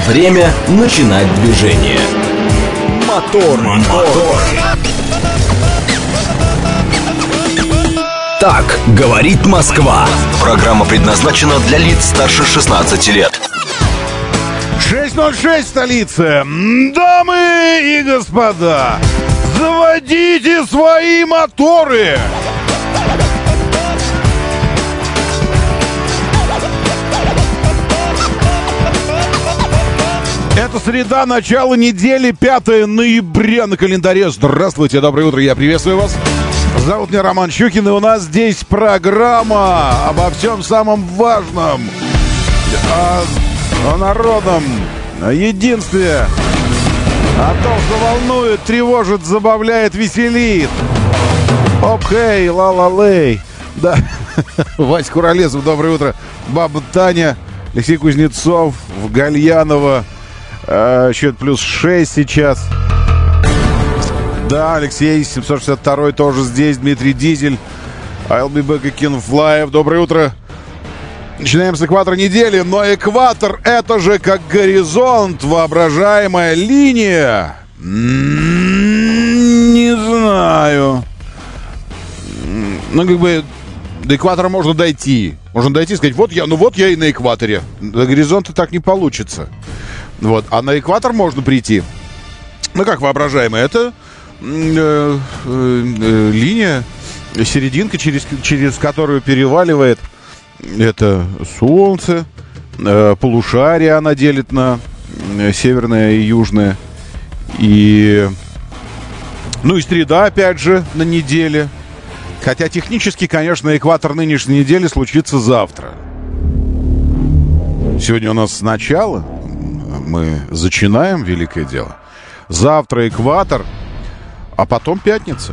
Время начинать движение. Мотор. Так говорит Москва. Программа предназначена для лиц старше 16 лет. 6:06 в столице. Дамы и господа, заводите свои моторы. Это среда, начало недели, 5 ноября на календаре. Здравствуйте, доброе утро, я приветствую вас. Зовут меня Роман Щукин, и у нас здесь программа обо всем самом важном. О народном, о единстве, о том, что волнует, тревожит, забавляет, веселит. Оп-хей, ла-ла-лей. Да, Вась Куролесов, доброе утро. Баба Таня, Алексей Кузнецов, Гальянова. Счет плюс 6 сейчас. Да, Алексей 762 тоже здесь. Дмитрий Дизель, I'll be back again Fly. Доброе утро. Начинаем с экватора недели. Но экватор — это же как горизонт, воображаемая линия. Не знаю. Ну, как бы до экватора можно дойти. Можно дойти и сказать, вот я и на экваторе. До горизонта так не получится. Вот. А на экватор можно прийти. Ну, как воображаемая, это линия, серединка, через которую переваливает это Солнце. Полушарие она делит на северное и южное. И среда, опять же, на неделе. Хотя технически, конечно, экватор нынешней недели случится завтра. Сегодня у нас начало. Мы зачинаем великое дело. Завтра экватор, а потом пятница.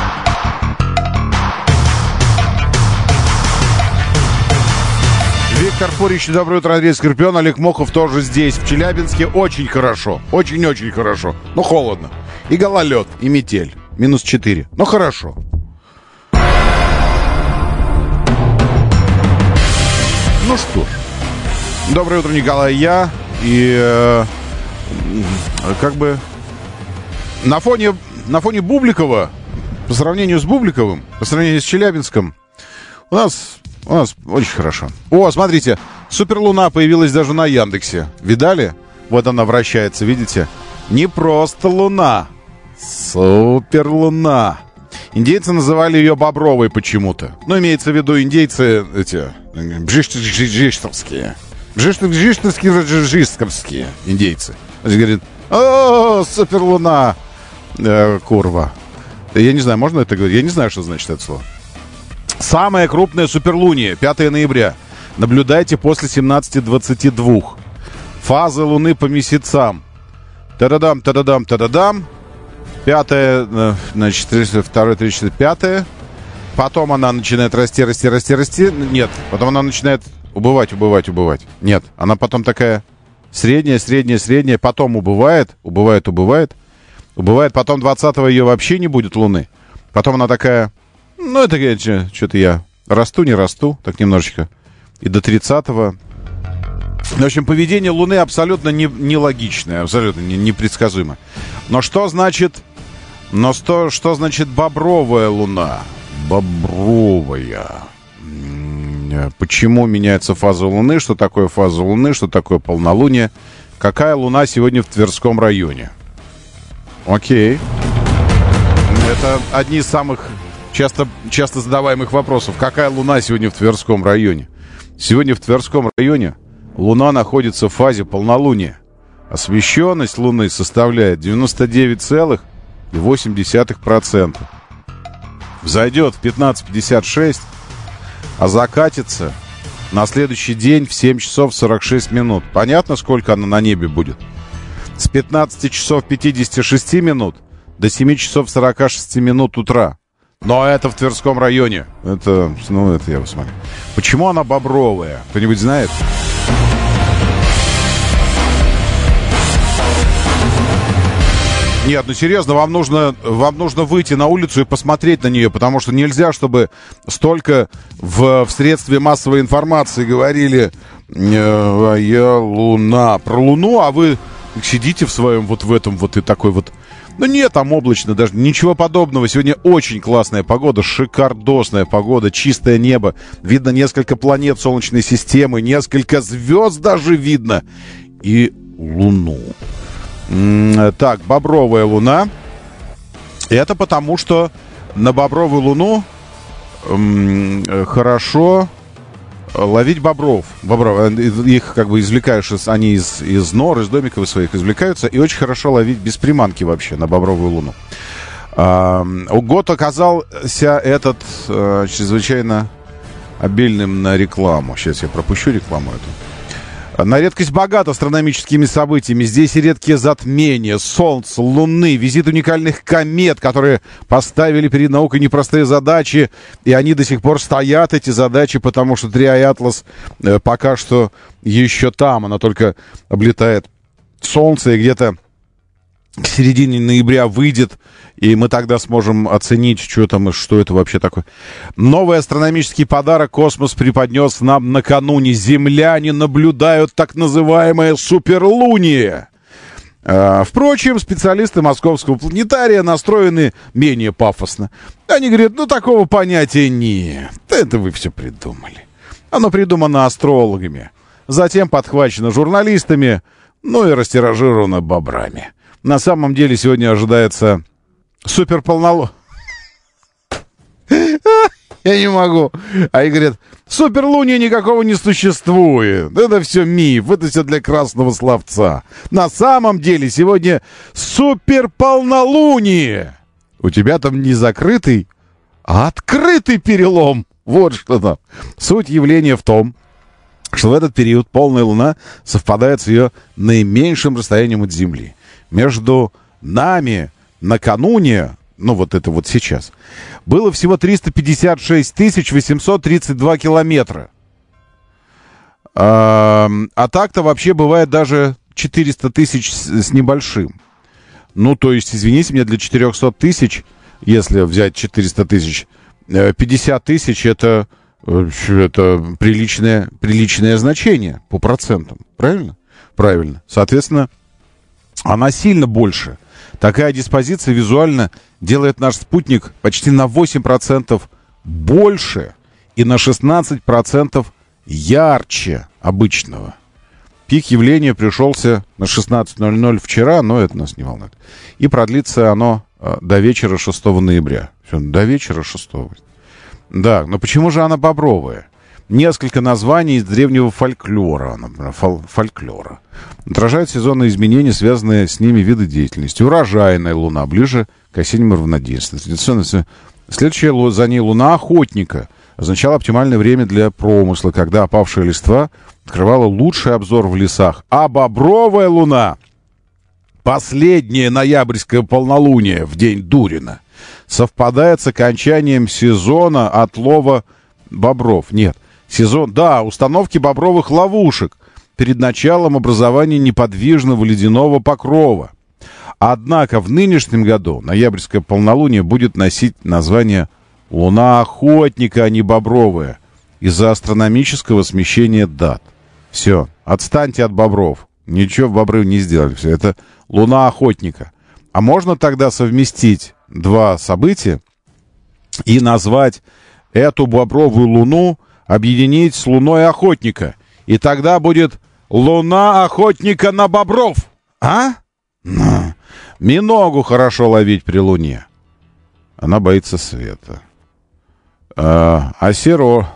Виктор Фурич, доброе утро, Андрей Скорпион, Олег Мохов тоже здесь, в Челябинске. Очень хорошо, очень-очень хорошо. Но холодно. И гололед, и метель. -4. Но хорошо. Ну что ж. Доброе утро, Николай, я. И как бы на фоне Бубликова, по сравнению с Бубликовым, по сравнению с Челябинском, у нас очень хорошо. О, смотрите, суперлуна появилась даже на Яндексе. Видали? Вот она вращается, видите? Не просто луна, суперлуна. Индейцы называли ее бобровой почему-то. Ну, имеется в виду индейцы эти бжиштовские индейцы. Они говорят, о, суперлуна, курва. Я не знаю, можно это говорить? Я не знаю, что значит это слово. Самая крупная суперлуния, 5 ноября. Наблюдайте после 17:22. Фазы Луны по месяцам. Та-да-дам, та-да-дам, та-да-дам. 5, значит, 2, 3, 4, 5. Потом она начинает расти. Нет, потом она начинает убывать. Нет, она потом такая средняя, потом убывает. Потом 20-го ее вообще не будет Луны. Потом она такая, это что-то я не расту, так немножечко. И до 30-го. В общем, поведение Луны абсолютно нелогичное, абсолютно непредсказуемо. Но что значит бобровая Луна? Бобровая. Почему меняется фаза Луны? Что такое фаза Луны? Что такое полнолуние? Какая Луна сегодня в Тверском районе? Окей. Это одни из самых часто задаваемых вопросов. Какая Луна сегодня в Тверском районе? Сегодня в Тверском районе Луна находится в фазе полнолуния. Освещенность Луны составляет 99,8%. Взойдет в 15:56, а закатится на следующий день в 7 часов 46 минут. Понятно, сколько она на небе будет? С 15 часов 56 минут до 7 часов 46 минут утра. Но это в Тверском районе. Это я посмотрю. Почему она бобровая? Кто-нибудь знает? Нет, ну серьезно, вам нужно выйти на улицу и посмотреть на нее, потому что нельзя, чтобы столько в средстве массовой информации говорили Луна, про Луну, а вы сидите в своем вот в этом вот и такой вот. Ну нет, там облачно даже, ничего подобного. Сегодня очень классная погода, шикардосная погода, чистое небо. Видно несколько планет Солнечной системы, несколько звезд даже видно. И Луну. Так, бобровая луна. Это потому, что на бобровую луну хорошо ловить бобров. Их как бы извлекаешь, они из нор, из домиков своих извлекаются. И очень хорошо ловить без приманки вообще на бобровую луну. Год оказался этот чрезвычайно обильным на рекламу. Сейчас я пропущу рекламу эту. На редкость богат астрономическими событиями. Здесь и редкие затмения, Солнца, Луны, визит уникальных комет, которые поставили перед наукой непростые задачи, и они до сих пор стоят, эти задачи, потому что Триа и Атлас пока что еще там. Она только облетает Солнце, и где-то к середине ноября выйдет, и мы тогда сможем оценить, что там и что это вообще такое. Новый астрономический подарок космос преподнес нам накануне. Земляне наблюдают так называемое суперлуние. Впрочем, специалисты Московского планетария настроены менее пафосно. Они говорят, ну такого понятия нет. Это вы все придумали. Оно придумано астрологами, затем подхвачено журналистами, ну и растиражировано бобрами. На самом деле сегодня ожидается суперполнолуние. Я не могу. А они говорят, суперлуния никакого не существует. Это все миф, это все для красного словца. На самом деле сегодня суперполнолуние. У тебя там не закрытый, а открытый перелом. Вот что там. Суть явления в том, что в этот период полная луна совпадает с ее наименьшим расстоянием от Земли. Между нами накануне, ну вот это вот сейчас, было всего 356 832 километра. А так-то вообще бывает даже 400 тысяч с небольшим. Ну, то есть, извините меня, для 400 тысяч, если взять 400 тысяч, 50 тысяч это приличное значение по процентам. Правильно? Правильно. Соответственно, она сильно больше. Такая диспозиция визуально делает наш спутник почти на 8% больше и на 16% ярче обычного. Пик явления пришелся на 16:00 вчера, но это нас не волнует. И продлится оно до вечера 6 ноября. Все, до вечера 6. Да, но почему же она бобровая? Несколько названий из древнего фольклора, например, фольклора. Отражают сезонные изменения, связанные с ними виды деятельности. Урожайная луна, ближе к осеннему равноденствию. Следующая за ней луна охотника означала оптимальное время для промысла, когда опавшая листва открывала лучший обзор в лесах. А бобровая луна, последнее ноябрьское полнолуние в день Дурина, совпадает с окончанием сезона отлова бобров. Нет. Сезон, да, установки бобровых ловушек перед началом образования неподвижного ледяного покрова. Однако в нынешнем году ноябрьское полнолуние будет носить название «Луна охотника», а не бобровая, из-за астрономического смещения дат. Все, отстаньте от бобров. Ничего в бобры не сделали. Все, это «Луна охотника». А можно тогда совместить два события и назвать эту бобровую луну, объединить с луной охотника. И тогда будет луна охотника на бобров. А? Миногу хорошо ловить при луне. Она боится света. А Серожа.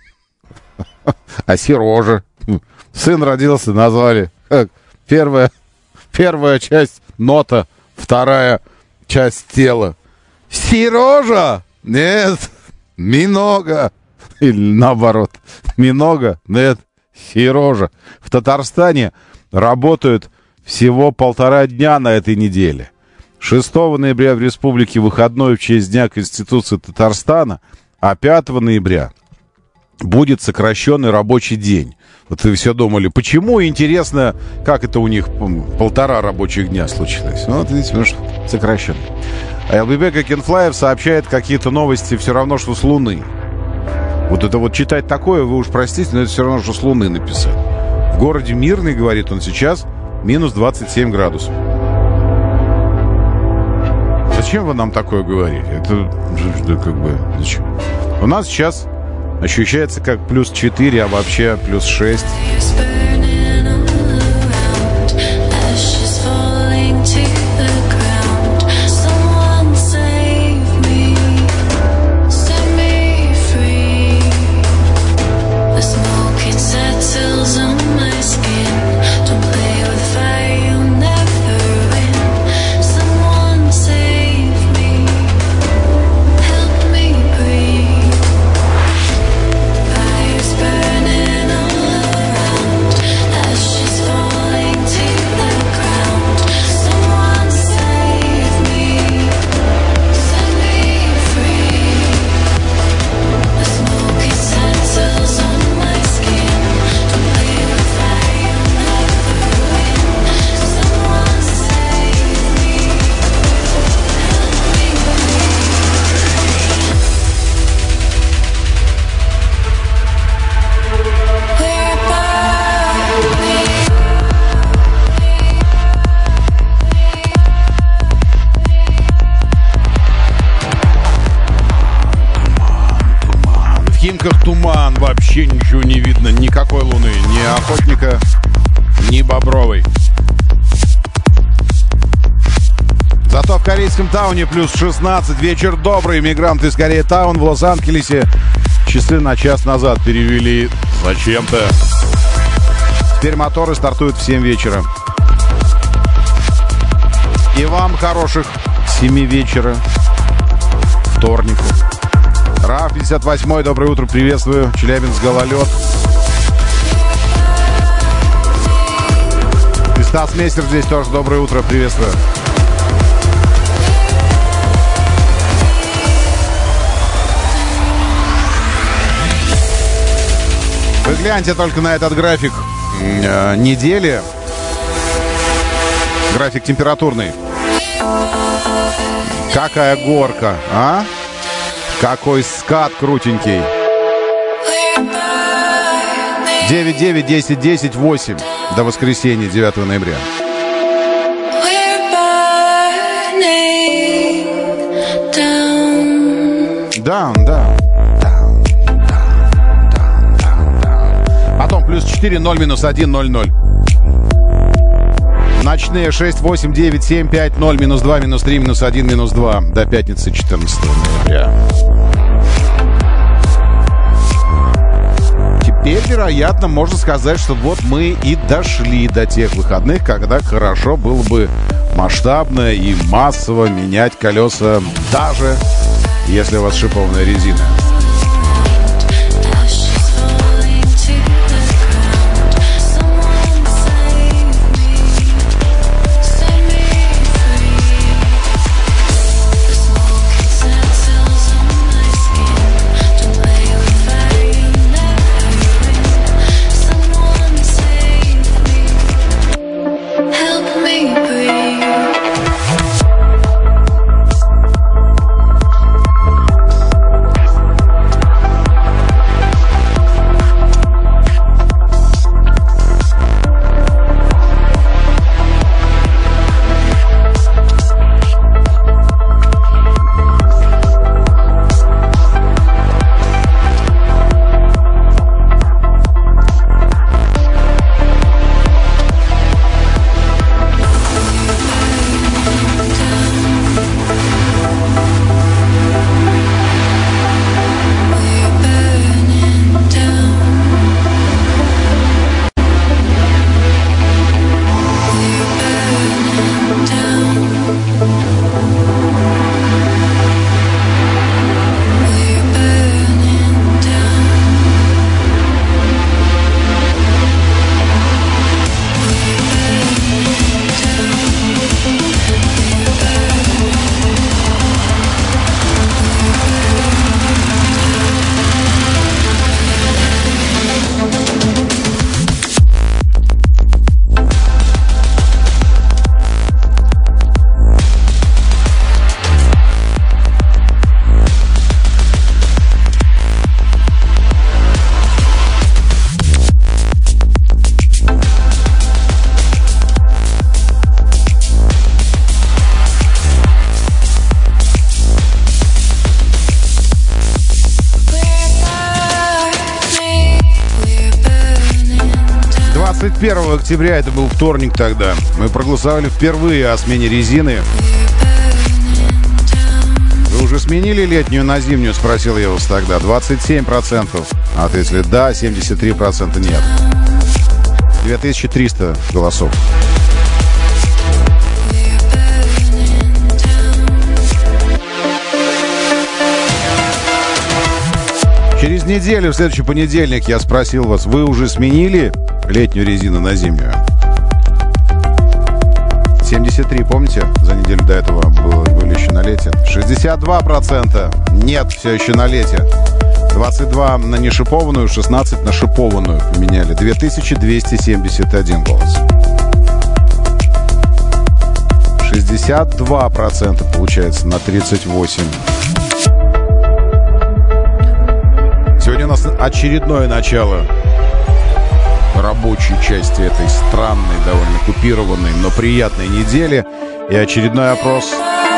Сын родился, назвали. Первая часть нота, вторая часть тела. Серожа? Нет. Минога. Или наоборот. Минога, нет, Серожа. В Татарстане работают всего 1,5 дня на этой неделе. 6 ноября в республике выходной в честь Дня Конституции Татарстана, а 5 ноября будет сокращенный рабочий день. Вот вы все думали, почему, интересно, как это у них 1,5 рабочих дня случилось. Ну, вот видите, может, сокращенно. А ЛББ Кенфлаев сообщает какие-то новости все равно, что с Луны. Вот это вот читать такое, вы уж простите, но это все равно, что с Луны написать. В городе Мирный, говорит он сейчас, минус 27 градусов. Зачем вы нам такое говорите? Это как бы... Зачем? У нас сейчас ощущается как плюс 4, а вообще плюс 6. Туман, вообще ничего не видно, никакой луны, ни охотника, ни бобровой. Зато в корейском Тауне плюс 16. Вечер добрый. Мигранты из Корея-Таун в Лос-Анджелесе часы на час назад перевели зачем-то. Теперь моторы стартуют в 7 вечера. И вам хороших 7 вечера вторника. РАФ 58, доброе утро, приветствую. Челябинск, гололед. И Стас Мейстер здесь тоже, доброе утро, приветствую. Вы гляньте только на этот график недели. График температурный. Какая горка, а? Какой скат крутенький. 9-9, 10-10, 8 до воскресенья, 9 ноября. Down. Потом плюс 4, 0, минус 1, 0, 0. Ночные 6, 8, 9, 7, 5, 0, минус 2, минус 3, минус 1, минус 2 до пятницы 14 ноября. Теперь, вероятно, можно сказать, что вот мы и дошли до тех выходных, когда хорошо было бы масштабно и массово менять колеса, даже если у вас шипованная резина. 21 октября, это был вторник тогда, мы проголосовали впервые о смене резины. Вы уже сменили летнюю на зимнюю, спросил я вас тогда. 27% ответили да, 73% нет. 2300 голосов. Через неделю, в следующий понедельник, я спросил вас, вы уже сменили летнюю резину на зимнюю? 73, помните? За неделю до этого были еще на лете. 62% нет, все еще на лете. 22 на нешипованную, 16 на шипованную поменяли. 2271 голос. 62% получается на 38. Сегодня у нас очередное начало рабочей части этой странной, довольно купированной, но приятной недели. И очередной опрос.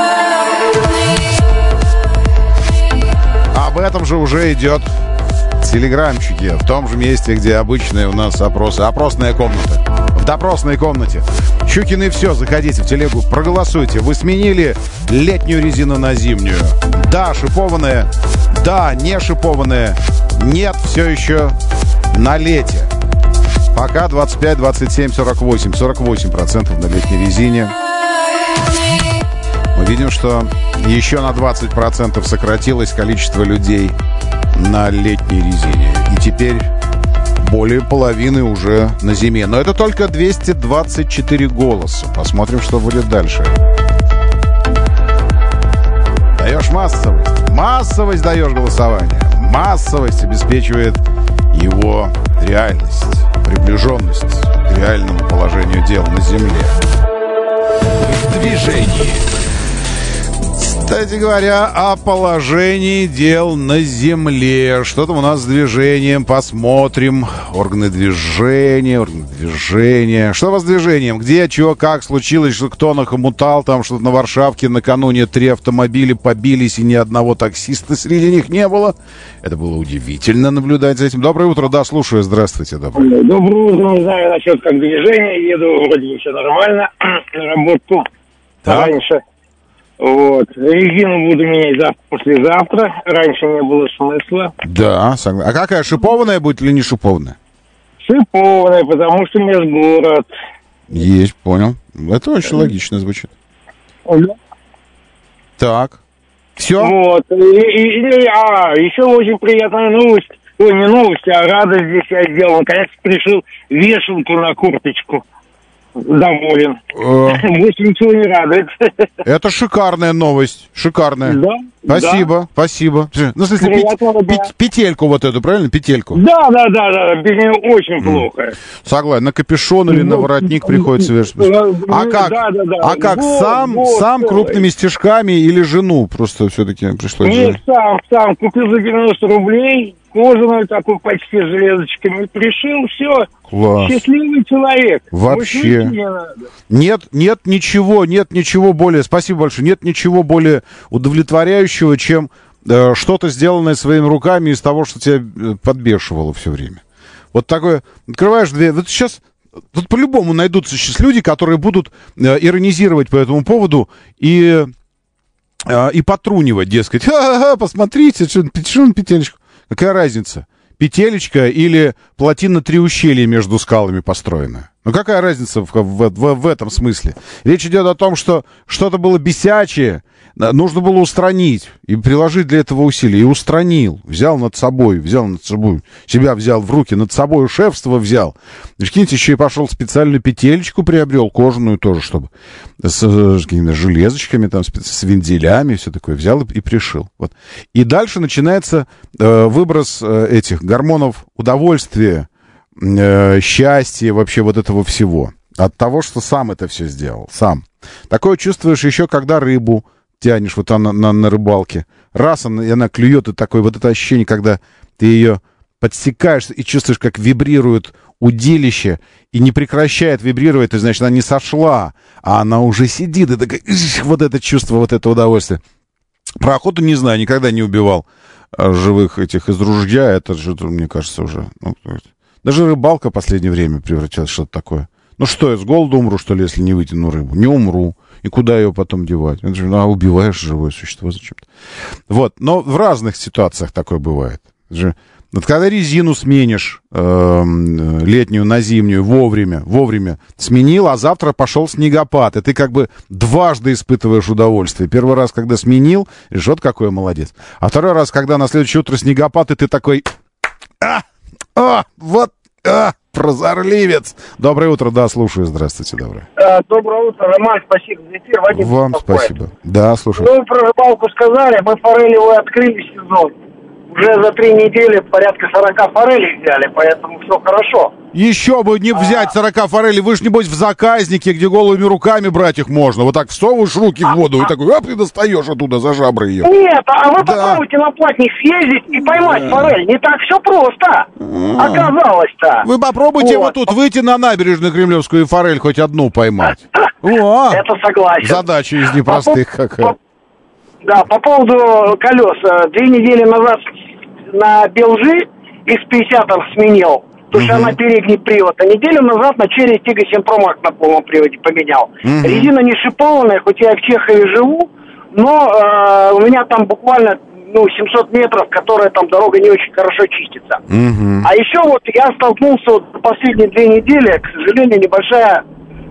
Об этом же уже идет в телеграмчике, в том же месте, где обычные у нас опросы. Опросная комната. В допросной комнате. Щукины, все, заходите в телегу, проголосуйте. Вы сменили летнюю резину на зимнюю? Да, шипованная. Да, не шипованная. Нет, все еще на лете. Пока 25, 27, 48. 48% на летней резине. Мы видим, что еще на 20% сократилось количество людей на летней резине. И теперь более половины уже на зиме. Но это только 224 голоса. Посмотрим, что будет дальше. Даешь массовость. Массовость даешь голосование. Массовость обеспечивает его реальность, приближенность к реальному положению дел на земле. В движении. Кстати говоря, о положении дел на земле. Что там у нас с движением? Посмотрим. Органы движения. Что у вас с движением? Где, чего, как случилось, что кто нахомутал, там что-то на Варшавке накануне 3 автомобиля побились, и ни одного таксиста среди них не было. Это было удивительно наблюдать за этим. Доброе утро, да, слушаю. Здравствуйте. Доброе утро. Не знаю насчет как движения. Еду вроде бы все нормально на работу. Так. Раньше. Вот. Резину буду менять послезавтра. Раньше не было смысла. Да, согласен. А какая, шипованная будет или не шипованная? Шипованная, потому что межгород. Есть, понял. Это очень логично звучит. Да. Так. Все? Вот. Еще очень приятная новость. Ой, не новость, а радость здесь я сделал. Наконец-то пришил вешалку на курточку. Доволен. Больше ничего не радует. Это шикарная новость. Шикарная. Да. Спасибо, да. Спасибо. Ну, в смысле, петельку вот эту, правильно? Петельку. Да. Без нее очень плохо. Согласен. На капюшон или на воротник приходится вешать. А как? А как? Сам крупными стежками или жену просто все-таки пришлось? Нет, сам. Купил за 90 рублей. Кожаную такую почти с железочками пришил, все. Класс. Счастливый человек. Вообще. Нет ничего более, спасибо большое, нет ничего более удовлетворяющего, чем что-то сделанное своими руками из того, что тебя подбешивало все время. Вот такое, открываешь дверь, вот сейчас, тут по-любому найдутся сейчас люди, которые будут иронизировать по этому поводу и потрунивать, дескать, посмотрите, что он петелечку. Какая разница? Петелечка или плотина 3 ущелья между скалами построена? Ну, какая разница в этом смысле? Речь идет о том, что что-то было бесячее, нужно было устранить и приложить для этого усилия. И устранил. Взял над собой, себя взял в руки, над собой шефство взял. Прикиньте, еще и пошел специальную петелечку приобрел, кожаную тоже, чтобы с какими-то железочками, там, с вензелями, все такое взял и пришил. Вот. И дальше начинается выброс этих гормонов удовольствия, счастья, вообще вот этого всего. От того, что сам это все сделал. Сам. Такое чувствуешь еще, когда рыбу тянешь вот на рыбалке. Раз она клюет, и такое вот это ощущение, когда ты ее подсекаешь и чувствуешь, как вибрирует удилище, и не прекращает вибрировать, то есть, значит, она не сошла, а она уже сидит, и такая, вот это чувство, вот это удовольствие. Про охоту не знаю, никогда не убивал живых этих из ружья, это что-то, мне кажется, уже... Даже рыбалка в последнее время превратилась в что-то такое. Ну что, я с голоду умру, что ли, если не вытяну рыбу? Не умру. И куда ее потом девать? Это же, убиваешь живое существо зачем-то. Вот, но в разных ситуациях такое бывает. Вот когда резину сменишь, летнюю на зимнюю, вовремя сменил, а завтра пошел снегопад, и ты как бы дважды испытываешь удовольствие. Первый раз, когда сменил, решишь, вот какой я молодец. А второй раз, когда на следующее утро снегопад, и ты такой, прозорливец. Доброе утро, да, слушаю, здравствуйте, доброе. Доброе утро, Роман, спасибо за эфир. Вадим, вам спасибо. Да, слушаю. Ну, про рыбалку сказали, мы форелевую открыли сезон. Уже за 3 недели порядка 40 форелей взяли, поэтому все хорошо. Еще бы не взять 40 форелей. Вы ж, небось, в заказнике, где голыми руками брать их можно. Вот так всовываешь руки в воду и такой, ты достаешь оттуда за жабры ее. Нет, а вы попробуйте на платник съездить и поймать форель. Не так все просто. Оказалось-то. Вы попробуйте вот тут выйти на набережную Кремлевскую и форель хоть одну поймать. Это согласен. Задача из непростых какая. Да, по поводу колес. 2 недели назад на Белжи из 50-х сменил, потому что она передний привод. А неделю назад на Черри Тига 7 Pro Max на полном приводе поменял. Резина не шипованная, хоть я в Чехове живу, но у меня там буквально 700 метров, которая там дорога не очень хорошо чистится. А еще вот я столкнулся вот последние 2 недели, к сожалению, небольшая,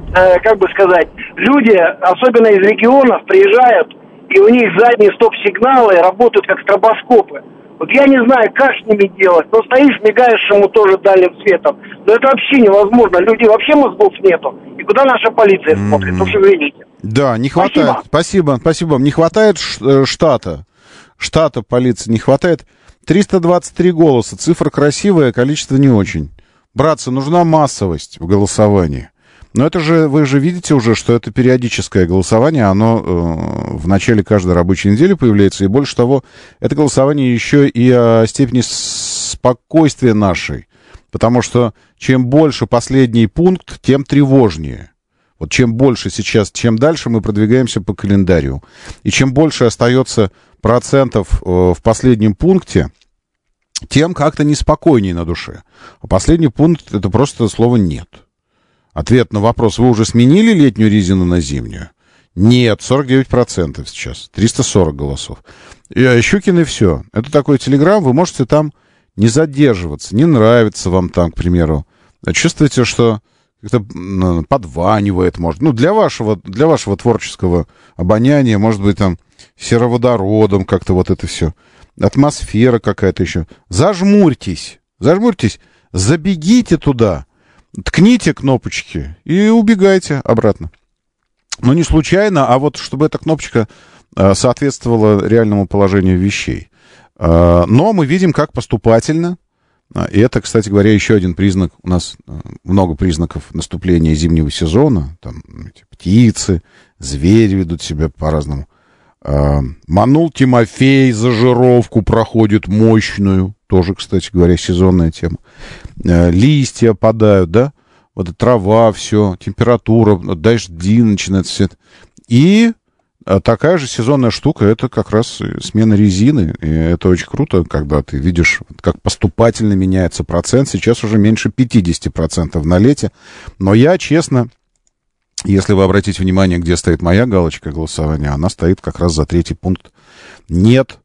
люди, особенно из регионов, приезжают, и у них задние стоп-сигналы работают как стробоскопы. Вот я не знаю, как с ними делать, но стоишь, мигаешь ему тоже дальним светом. Но это вообще невозможно. Люди вообще мозгов нету. И куда наша полиция смотрит? Уж извините. Да, не хватает. Спасибо. Не хватает штата. Штата полиции не хватает. 323 голоса. Цифра красивая, количество не очень. Братцы, нужна массовость в голосовании. Но это же, вы же видите уже, что это периодическое голосование, оно в начале каждой рабочей недели появляется, и больше того, это голосование еще и о степени спокойствия нашей, потому что чем больше последний пункт, тем тревожнее. Вот чем больше сейчас, чем дальше мы продвигаемся по календарю, и чем больше остается процентов в последнем пункте, тем как-то неспокойнее на душе. А последний пункт — это просто слово «нет». Ответ на вопрос: вы уже сменили летнюю резину на зимнюю? Нет, 49% сейчас, 340 голосов. Щукин и все. Это такой телеграм, вы можете там не задерживаться, не нравится вам там, к примеру. Чувствуете, что как-то подванивает, может. Для вашего творческого обоняния, может быть, там сероводородом как-то вот это все. Атмосфера какая-то еще. Зажмурьтесь, забегите туда. Ткните кнопочки и убегайте обратно. Но не случайно, а вот чтобы эта кнопочка соответствовала реальному положению вещей. Но мы видим, как поступательно. И это, кстати говоря, еще один признак. У нас много признаков наступления зимнего сезона. Там эти птицы, звери ведут себя по-разному. Манул Тимофей за жировку проходит мощную. Тоже, кстати говоря, сезонная тема. Листья опадают, да? Вот трава, все, температура, дожди начинают все. И такая же сезонная штука, это как раз смена резины. И это очень круто, когда ты видишь, как поступательно меняется процент. Сейчас уже меньше 50% на лете. Но я, честно, если вы обратите внимание, где стоит моя галочка голосования, она стоит как раз за 3-й пункт. Нет.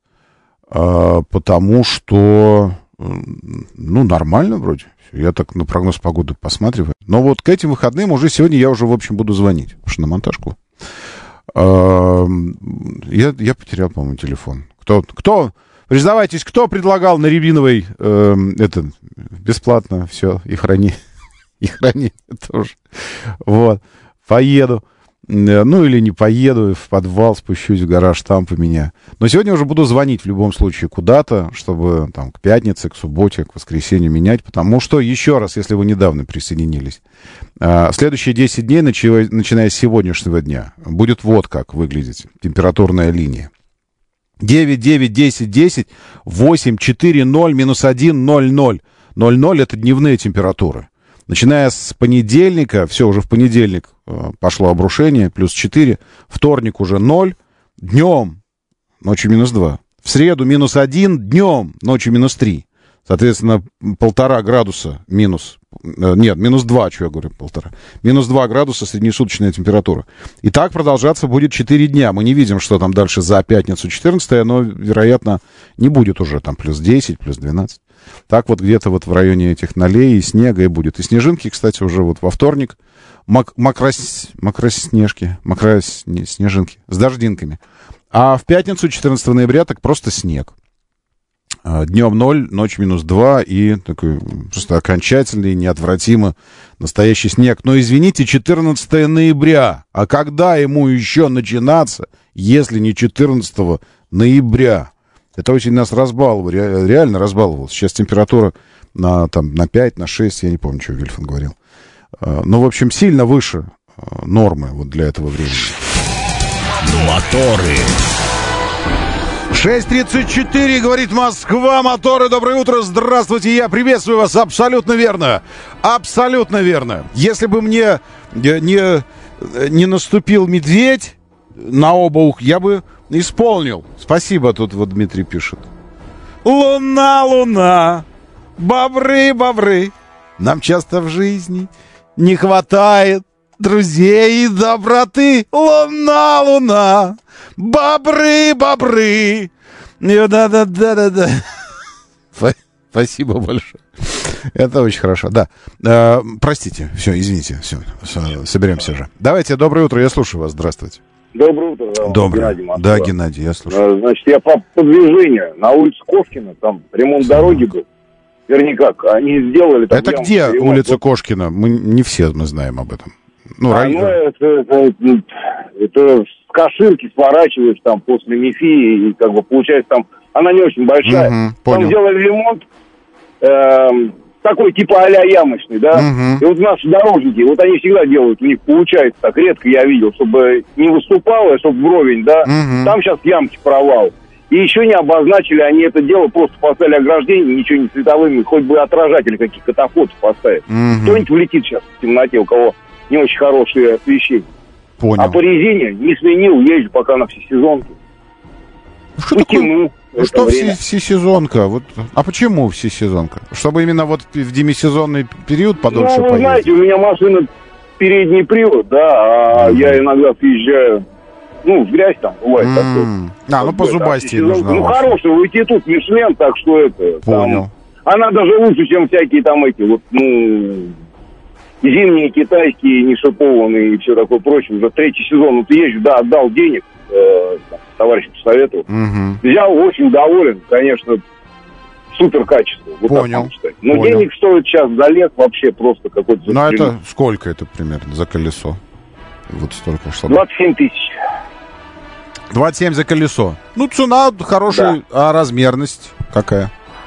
Потому что, нормально вроде. Я так на прогноз погоды посматриваю. Но вот к этим выходным сегодня я уже, в общем, буду звонить. Потому что на монтажку. Я потерял, по-моему, телефон. Кто? Признавайтесь, кто предлагал на Рябиновой бесплатно все, и храни. И храни тоже. Вот. Поеду. Или не поеду, в подвал спущусь, в гараж, там поменяю. Но сегодня уже буду звонить в любом случае куда-то, чтобы там к пятнице, к субботе, к воскресенью менять. Потому что, еще раз, если вы недавно присоединились, следующие 10 дней, начиная с сегодняшнего дня, будет вот как выглядеть температурная линия. 9, 9, 10, 10, 8, 4, 0, минус 1, 0, 0. 0, 0 — это дневные температуры. Начиная с понедельника, все, уже в понедельник пошло обрушение, плюс 4. Вторник уже 0, днем, ночью минус 2. В среду минус 1, днем, ночью минус 3. Соответственно, 1,5 градуса минус. Нет, минус 2, что я говорю, 1,5. Минус 2 градуса среднесуточная температура. И так продолжаться будет 4 дня. Мы не видим, что там дальше за пятницу 14, но, вероятно, не будет уже там плюс 10, плюс 12. Так вот где-то вот в районе этих нолей и снега и будет. И снежинки, кстати, уже вот во вторник. Мокроснежки, снежинки с дождинками. А в пятницу, 14 ноября, так просто снег. Днем 0, ночь минус 2 и такой просто окончательный, неотвратимо настоящий снег. Но извините, 14 ноября. А когда ему еще начинаться, если не 14 ноября? Это очень нас разбаловало, реально разбаловало. Сейчас температура на 5, на 6, я не помню, что Вильфан говорил. Ну, в общем, сильно выше нормы вот для этого времени. Моторы. 6:34, говорит Москва, моторы, доброе утро, здравствуйте, я приветствую вас, абсолютно верно, абсолютно верно. Если бы мне не наступил медведь на оба уха, я бы исполнил. Спасибо, тут вот Дмитрий пишет. Луна, луна, бобры, бобры, нам часто в жизни не хватает друзей и доброты. Луна, луна, бобры, бобры. Да. Спасибо большое. Это очень хорошо, да. Простите, все, извините, все, соберемся же. Давайте, доброе утро, я слушаю вас, здравствуйте. Доброе утро. Доброе. Да, Геннадий, я слушаю. Значит, я по движению на улице Кошкина, там ремонт дороги был. Вернее, как, они сделали... Это где улица Кошкина? Мы не все мы знаем об этом. Это с Каширки сворачиваешь там после Мефии, и как бы получается там... Она не очень большая. Там сделали ремонт, такой типа а-ля ямочный, да? И вот наши дорожники, вот они всегда делают, у них получается так, редко я видел, чтобы не выступало, чтобы вровень, да? Там сейчас ямки, провал. И еще не обозначили они это дело, просто поставили ограждение, ничего не световыми, хоть бы отражатели каких катафотов поставить. Кто-нибудь влетит сейчас в темноте, у кого не очень хорошее освещение. Понял. А по резине не сменил, езжу пока на всесезонке. Что такое? Что всесезонка? Вот, а почему всесезонка? Чтобы именно вот в демисезонный период подольше поездить? Вы знаете, у меня машина передний привод, да, а я иногда съезжаю, в грязь там бывает такое. По зубасти нужно. Хороший, уйти тут Мишлен, так что это... Понял. Она даже лучше, чем всякие там эти зимние китайские, не шипованные и все такое прочее. Уже 3-й сезон вот езжу, да, отдал денег, товарищ посоветовал. Взял, очень доволен, конечно, супер качество. Вот понял. Но понял. Денег стоит сейчас за лет вообще просто какой-то... Ну, это сколько это примерно за колесо? Вот столько, что... 27 тысяч. 27 за колесо. Ну, цена хорошая, да. А размерность какая?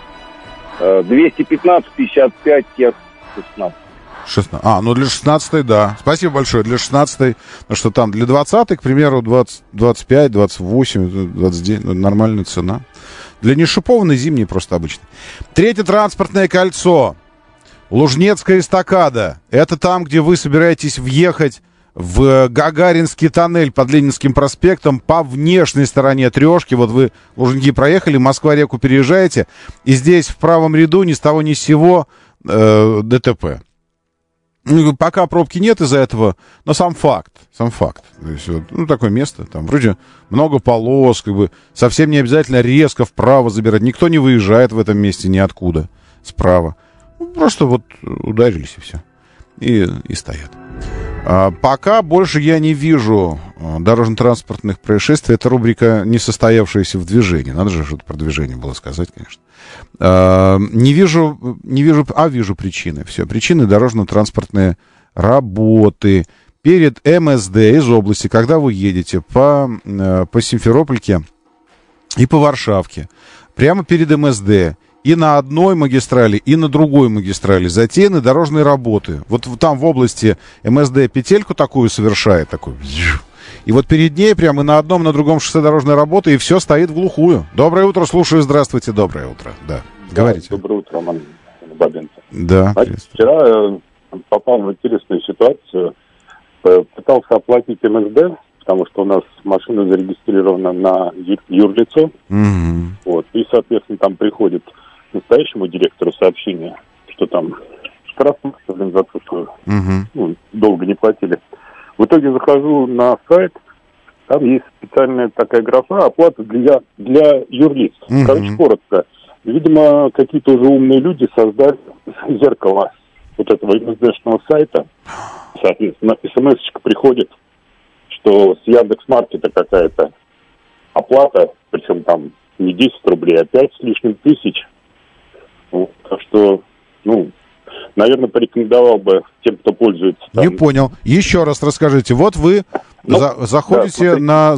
215, 55, 16. 16. Для 16-й, да. Спасибо большое. Для 16-й, потому что там для 20-й, к примеру, 20, 25, 28, 29, нормальная цена. Для нешипованной зимней просто обычной. 3-е транспортное кольцо. Лужнецкая эстакада. Это там, где вы собираетесь въехать в Гагаринский тоннель под Ленинским проспектом по внешней стороне Трешки. Вот вы, Лужники, проехали, Москва-реку переезжаете, и здесь в правом ряду ни с того ни с сего ДТП. Пока пробки нет из-за этого, но сам факт. То есть, такое место, там вроде много полос, совсем не обязательно резко вправо забирать. Никто не выезжает в этом месте ниоткуда справа. Просто ударились и все. И стоят. Пока больше я не вижу дорожно-транспортных происшествий. Это рубрика «Несостоявшиеся в движении». Надо же что-то про движение было сказать, конечно. Вижу причины. Все, причины дорожно-транспортные работы. Перед МСД из области, когда вы едете по Симферопольке и по Варшавке, прямо перед МСД, и на одной магистрали, и на другой магистрали затеяны дорожные работы. Вот там в области МСД петельку такую совершает, и вот перед ней прямо на одном, на другом шоссе дорожная работа, и все стоит в глухую. Доброе утро, слушаю, здравствуйте, доброе утро. Да, говорите. Доброе утро, Роман Бабенко. Да, вчера попал в интересную ситуацию. Пытался оплатить МСД, потому что у нас машина зарегистрирована на юрлицо. И, соответственно, там приходит настоящему директору сообщение, что там штраф за то, что долго не платили. В итоге захожу на сайт, там есть специальная такая графа «Оплата для юрлиц». Короче, коротко. Видимо, какие-то уже умные люди создали зеркало вот этого МСДшного сайта. Соответственно, смс-очка приходит, что с Яндекс.Маркета какая-то оплата, причем там не 10 рублей, а 5 с лишним тысяч. Вот, так что, наверное, порекомендовал бы тем, кто пользуется. Там... Не понял. Еще раз расскажите. Вот вы заходите на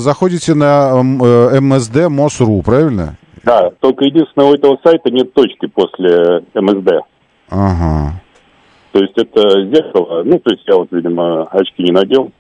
МСД МОСРУ, правильно? Да, только единственное, у этого сайта нет точки после МСД. Ага. То есть это зеркало, то есть я вот, видимо, очки не надел,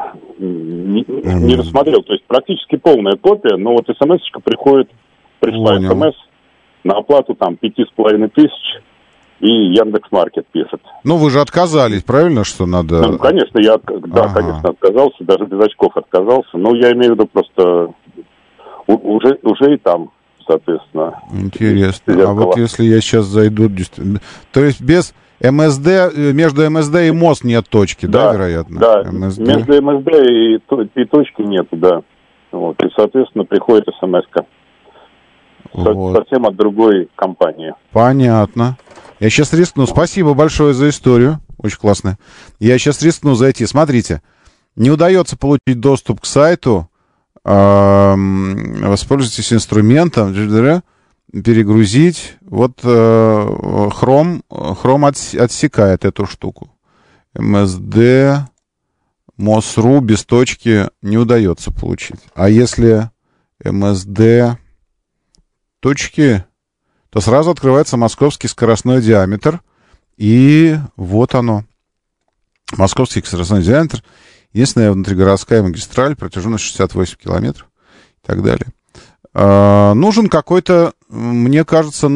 не рассмотрел. То есть практически полная копия, но вот смс-очка пришла смс на оплату там 5,5 тысяч, и Яндекс.Маркет пишет. Вы же отказались, правильно, что надо... Конечно, конечно, отказался, даже без очков отказался, но я имею в виду просто уже и там, соответственно. Интересно. Зеркало. А вот если я сейчас зайду... То есть без... МСД, между МСД и МОС нет точки, да, вероятно? Да, между МСД и точки нету, да. Вот, и, соответственно, приходит смс-ка. Совсем от другой компании. Понятно. Я сейчас рискну. Спасибо большое за историю. Очень классно. Я сейчас рискну зайти. Смотрите, не удается получить доступ к сайту. Воспользуйтесь инструментом. Перегрузить. Вот Chrome отсекает эту штуку. MSD, MOSRU без точки не удается получить. А если MSD точки, то сразу открывается московский скоростной диаметр. И вот оно. Московский скоростной диаметр. Единственная внутригородская магистраль, протяженность 68 километров и так далее. Нужен какой-то, мне кажется,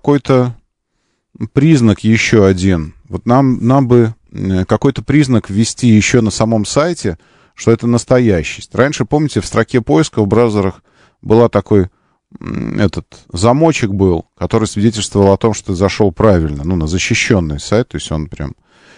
признак еще один. Вот нам бы какой-то признак ввести еще на самом сайте, что это настоящесть. Раньше, помните, в строке поиска в браузерах была такой замочек был, который свидетельствовал о том, что ты зашел правильно, на защищенный сайт, то есть он прям...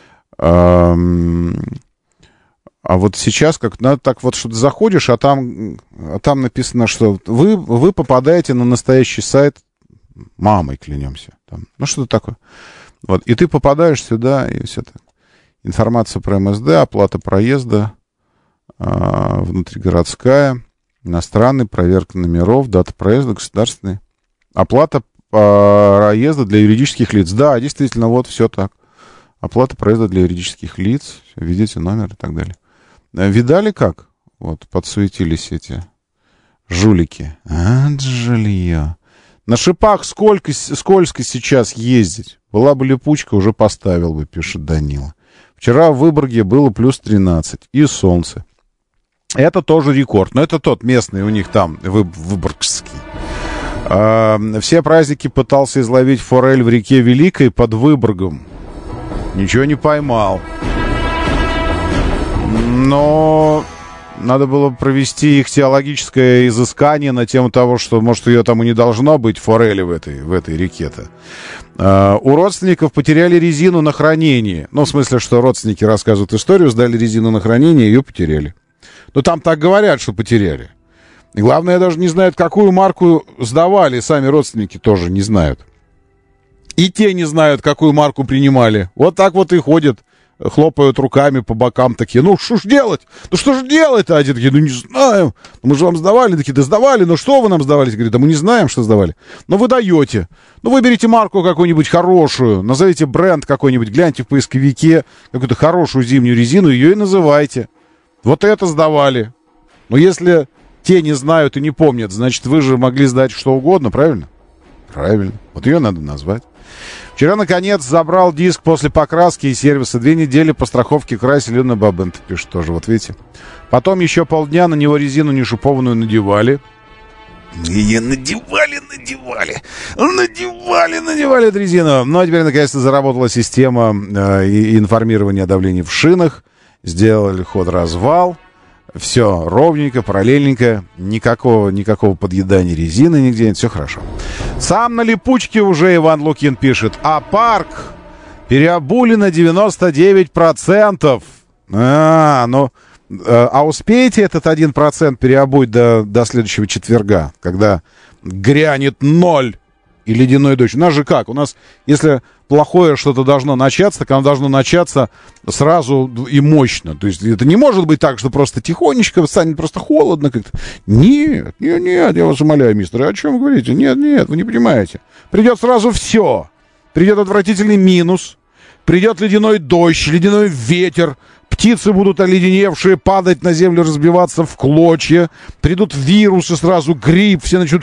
А вот сейчас так вот, что ты заходишь, а там написано, что вы попадаете на настоящий сайт, мамой клянемся. Там, что-то такое. Вот, и ты попадаешь сюда, и все так. Информация про МСД, оплата проезда, внутригородская, иностранный, проверка номеров, дата проезда, государственный. Оплата проезда для юридических лиц. Да, действительно, вот все так. Оплата проезда для юридических лиц, введите номер и так далее. Видали как? Вот, подсуетились эти жулики. Жилье. На шипах сколько сейчас ездить? Была бы липучка, уже поставил бы, пишет Данила. Вчера в Выборге было плюс 13 и солнце. Это тоже рекорд, но это тот местный у них там, выборгский. Все праздники пытался изловить форель в реке Великой под Выборгом. Ничего не поймал. Но надо было провести их теологическое изыскание на тему того, что, может, ее там и не должно быть, форели в этой реке-то. У родственников потеряли резину на хранении. В смысле, что родственники рассказывают историю, сдали резину на хранение, ее потеряли. Там так говорят, что потеряли. И главное, даже не знают, какую марку сдавали, сами родственники тоже не знают. И те не знают, какую марку принимали. Вот так вот и ходят. Хлопают руками по бокам такие, что ж делать? Что ж делать-то? Один такие, не знаем. Мы же вам сдавали. Такие, да сдавали, но что вы нам сдавали? Говорит, да мы не знаем, что сдавали. Вы даете. Выберите марку какую-нибудь хорошую, назовите бренд какой-нибудь, гляньте в поисковике какую-то хорошую зимнюю резину, ее и называйте. Вот это сдавали. Но если те не знают и не помнят, значит, вы же могли сдать что угодно, правильно? Правильно. Вот ее надо назвать. Вчера, наконец, забрал диск после покраски и сервиса. 2 недели по страховке красили на Бабент, пишет тоже. Вот видите. Потом еще полдня на него резину нешипованную надевали. Ее надевали эту резину. Ну, а теперь, наконец-то, заработала система информирования о давлении в шинах. Сделали ход-развал. Все ровненько, параллельненько, никакого подъедания резины нигде нет, все хорошо. Сам на липучке уже Иван Лукин пишет, а парк переобули на 99%. А успеете этот 1% переобуть до следующего четверга, когда грянет 0 и ледяной дождь? У нас же как? У нас, если плохое что-то должно начаться, так оно должно начаться сразу и мощно. То есть это не может быть так, что просто тихонечко станет просто холодно как-то. Нет, я вас умоляю, мистер, о чем вы говорите? Нет, вы не понимаете. Придет сразу все. Придет отвратительный минус, придет ледяной дождь, ледяной ветер, птицы будут оледеневшие падать на землю, разбиваться в клочья, придут вирусы сразу, грипп, все начнут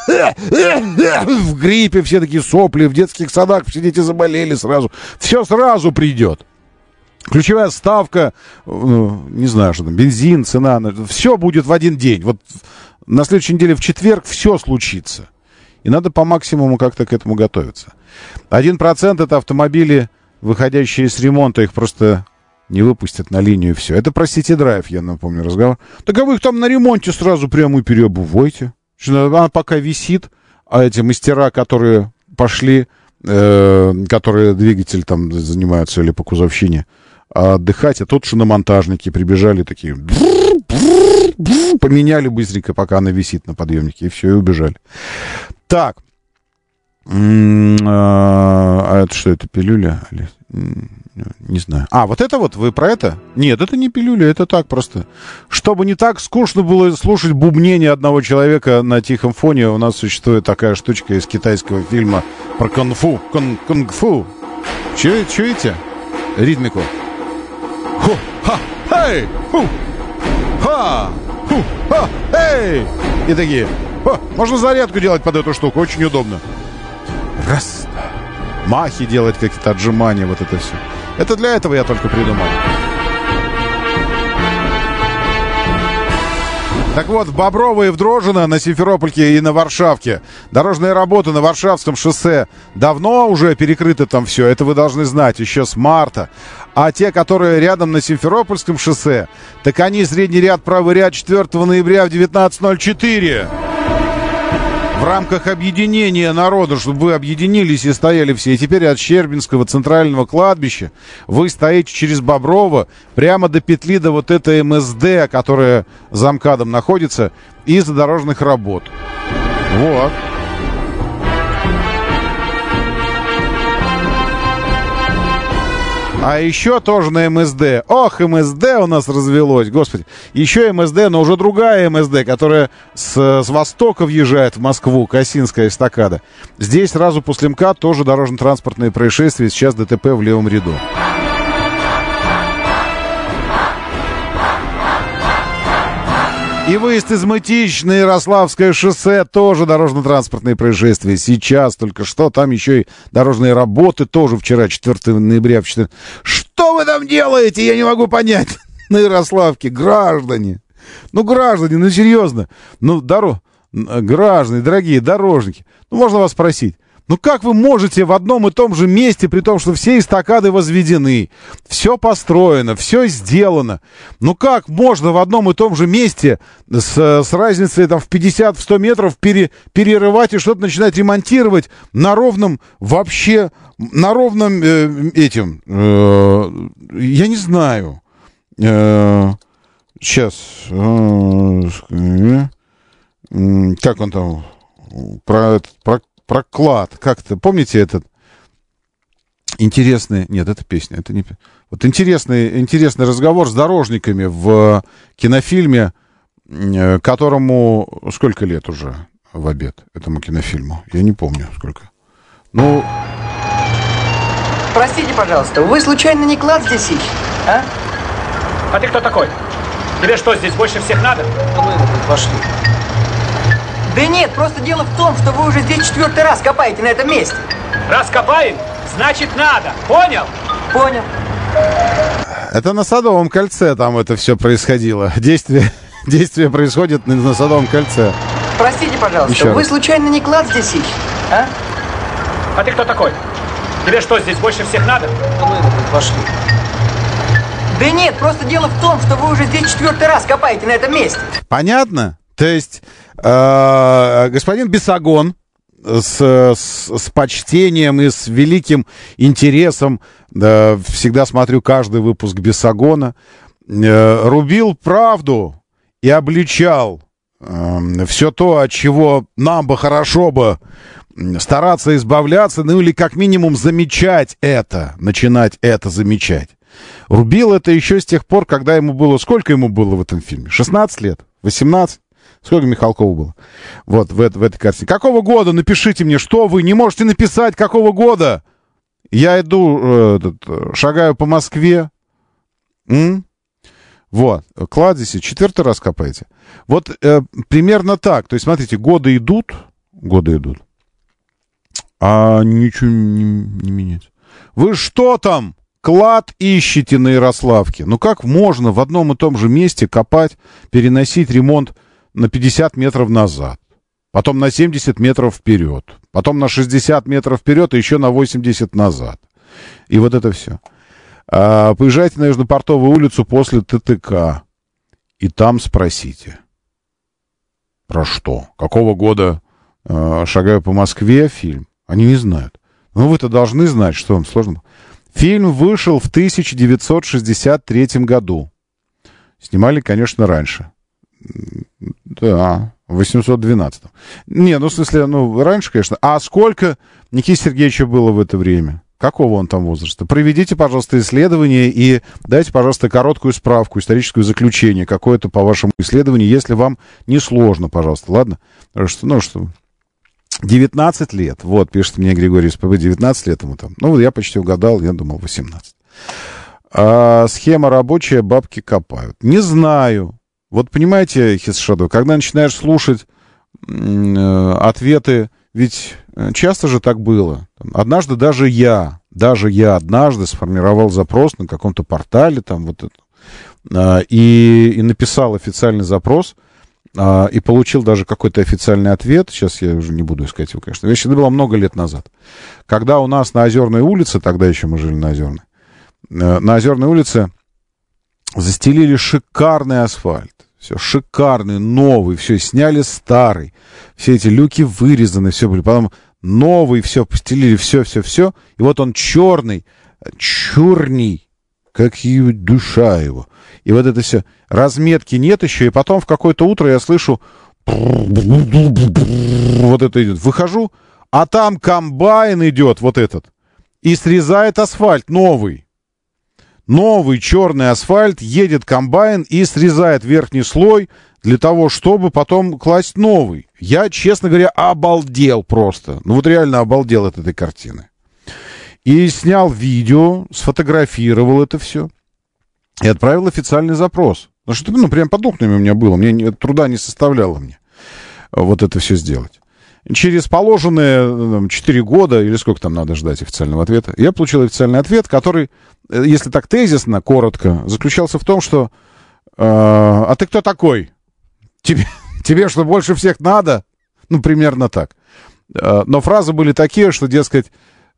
в гриппе, все такие сопли, в детских садах все дети заболели сразу. Все сразу придет. Ключевая ставка, не знаю, что там, бензин, цена, все будет в один день. Вот на следующей неделе в четверг все случится. И надо по максимуму как-то к этому готовиться. 1% это автомобили, выходящие с ремонта, их просто не выпустят на линию, и все. Это про City Drive, я напомню, разговор. Так а вы их там на ремонте сразу прямо и переобувайте. Она пока висит, а эти мастера, которые пошли, которые двигатель там занимаются или по кузовщине, отдыхать, а тут шиномонтажники прибежали такие, поменяли быстренько, пока она висит на подъемнике, и все, и убежали. Так. А это что, это пилюля? Не знаю. Вот это вот, вы про это? Нет, это не пилюля, это так просто. Чтобы не так скучно было слушать бубнение одного человека на тихом фоне, у нас существует такая штучка из китайского фильма про кунг-фу. Кунг-фу. Чуете? Ритмику. Ху, ха, хей, ху, ха, ху, ха, эй. И такие. Можно зарядку делать под эту штуку, очень удобно. Раз. Махи делать, какие-то отжимания, вот это все. Это для этого я только придумал. Так вот, в Боброво и в Дрожино, на Симферопольке и на Варшавке дорожные работы на Варшавском шоссе давно уже перекрыты там все. Это вы должны знать еще с марта. А те, которые рядом на Симферопольском шоссе, так они средний ряд, правый ряд 4 ноября в 19:04. В рамках объединения народа, чтобы вы объединились и стояли все. И теперь от Щербинского центрального кладбища вы стоите через Боброво прямо до петли, до вот этой МСД, которая за МКАДом находится, из-за дорожных работ. Вот. А еще тоже на МСД. Ох, МСД у нас развелось, господи. Еще МСД, но уже другая МСД, которая с востока въезжает в Москву, Косинская эстакада. Здесь сразу после МКАД тоже дорожно-транспортные происшествия, сейчас ДТП в левом ряду. И выезд из Мытищ на Ярославское шоссе, тоже дорожно-транспортные происшествия. Сейчас только что, там еще и дорожные работы, тоже вчера, 4 ноября. Что вы там делаете? Я не могу понять. На Ярославке, граждане. Граждане, серьезно. Граждане, дорогие дорожники. Можно вас спросить? Как вы можете в одном и том же месте, при том, что все эстакады возведены, все построено, все сделано, как можно в одном и том же месте с разницей там, в 50-100 метров перерывать и что-то начинать ремонтировать на ровном я не знаю. Сейчас. Как он там? Проклад, как-то, помните этот интересный... Нет, это песня, это не... Вот интересный разговор с дорожниками в кинофильме, которому... Сколько лет уже в обед этому кинофильму? Я не помню, сколько. Простите, пожалуйста, вы случайно не клад здесь ищете, а? А ты кто такой? Тебе что, здесь больше всех надо? Вы пошли. Да нет, просто дело в том, что вы уже здесь 4-й раз копаете на этом месте. Раз копаем, значит надо. Понял? Понял. Это на Садовом кольце там это все происходило. Действие происходит на Садовом кольце. Простите, пожалуйста, вы случайно не клад здесь ищете, а? А ты кто такой? Тебе что, здесь больше всех надо? Вы пошли. Да нет, просто дело в том, что вы уже здесь 4-й раз копаете на этом месте. Понятно? То есть господин Бесогон с почтением и с великим интересом, всегда смотрю каждый выпуск Бесогона, рубил правду и обличал все то, от чего нам бы хорошо бы стараться избавляться, ну или как минимум замечать это, начинать это замечать. Рубил это еще с тех пор, когда ему было... Сколько ему было в этом фильме? 16 лет? 18? Сколько Михалкову было? Вот, в этой картине. Какого года? Напишите мне, что вы не можете написать, какого года? Я иду, шагаю по Москве. Вот, кладезь, 4-й раз копаете. Вот примерно так. То есть, смотрите, годы идут, а ничего не меняется. Вы что там? Клад ищете на Ярославке. Ну как можно в одном и том же месте копать, переносить ремонт на 50 метров назад, потом на 70 метров вперед, потом на 60 метров вперед и еще на 80 назад. И вот это все. Поезжайте на Южнопортовую улицу после ТТК и там спросите. Про что? Какого года «Шагаю по Москве» фильм? Они не знают. Ну вы-то должны знать, что вам сложно. Фильм вышел в 1963 году. Снимали, конечно, раньше. Да, в 812-м. Не, ну, в смысле, раньше, конечно. А сколько Никите Сергеевичу было в это время? Какого он там возраста? Проведите, пожалуйста, исследование и дайте, пожалуйста, короткую справку, историческое заключение какое-то по вашему исследованию, если вам не сложно, пожалуйста, ладно? Что... 19 лет. Вот, пишет мне Григорий СПБ, 19 лет ему там. Ну, я почти угадал, я думал 18. Схема рабочая, бабки копают. Не знаю. Вот понимаете, Хисшадо, когда начинаешь слушать ответы, ведь часто же так было. Однажды даже я однажды сформировал запрос на каком-то портале, там вот это, и написал официальный запрос, и получил даже какой-то официальный ответ. Сейчас я уже не буду искать его, конечно. Это было много лет назад. Когда у нас на Озерной улице, тогда еще мы жили на Озерной улице застелили шикарный асфальт. Все шикарный, новый, все, сняли старый. Все эти люки вырезаны, все были. Потом новый, все, постелили, все. И вот он черный, как и душа его. И вот это все. Разметки нет еще, и потом в какое-то утро я слышу вот это идет. Выхожу, а там комбайн идет, вот этот, и срезает асфальт новый. Новый черный асфальт, едет комбайн и срезает верхний слой для того, чтобы потом класть новый. Я, честно говоря, обалдел просто. Ну вот реально обалдел от этой картины. И снял видео, сфотографировал это все. И отправил официальный запрос. Потому что, прям под окнами у меня было. Мне труда не составляло мне вот это все сделать. Через положенные 4 года, или сколько там надо ждать официального ответа, я получил официальный ответ, который, если так тезисно, коротко, заключался в том, что «А ты кто такой? Тебе что, больше всех надо?» Ну, примерно так. Но фразы были такие, что, дескать,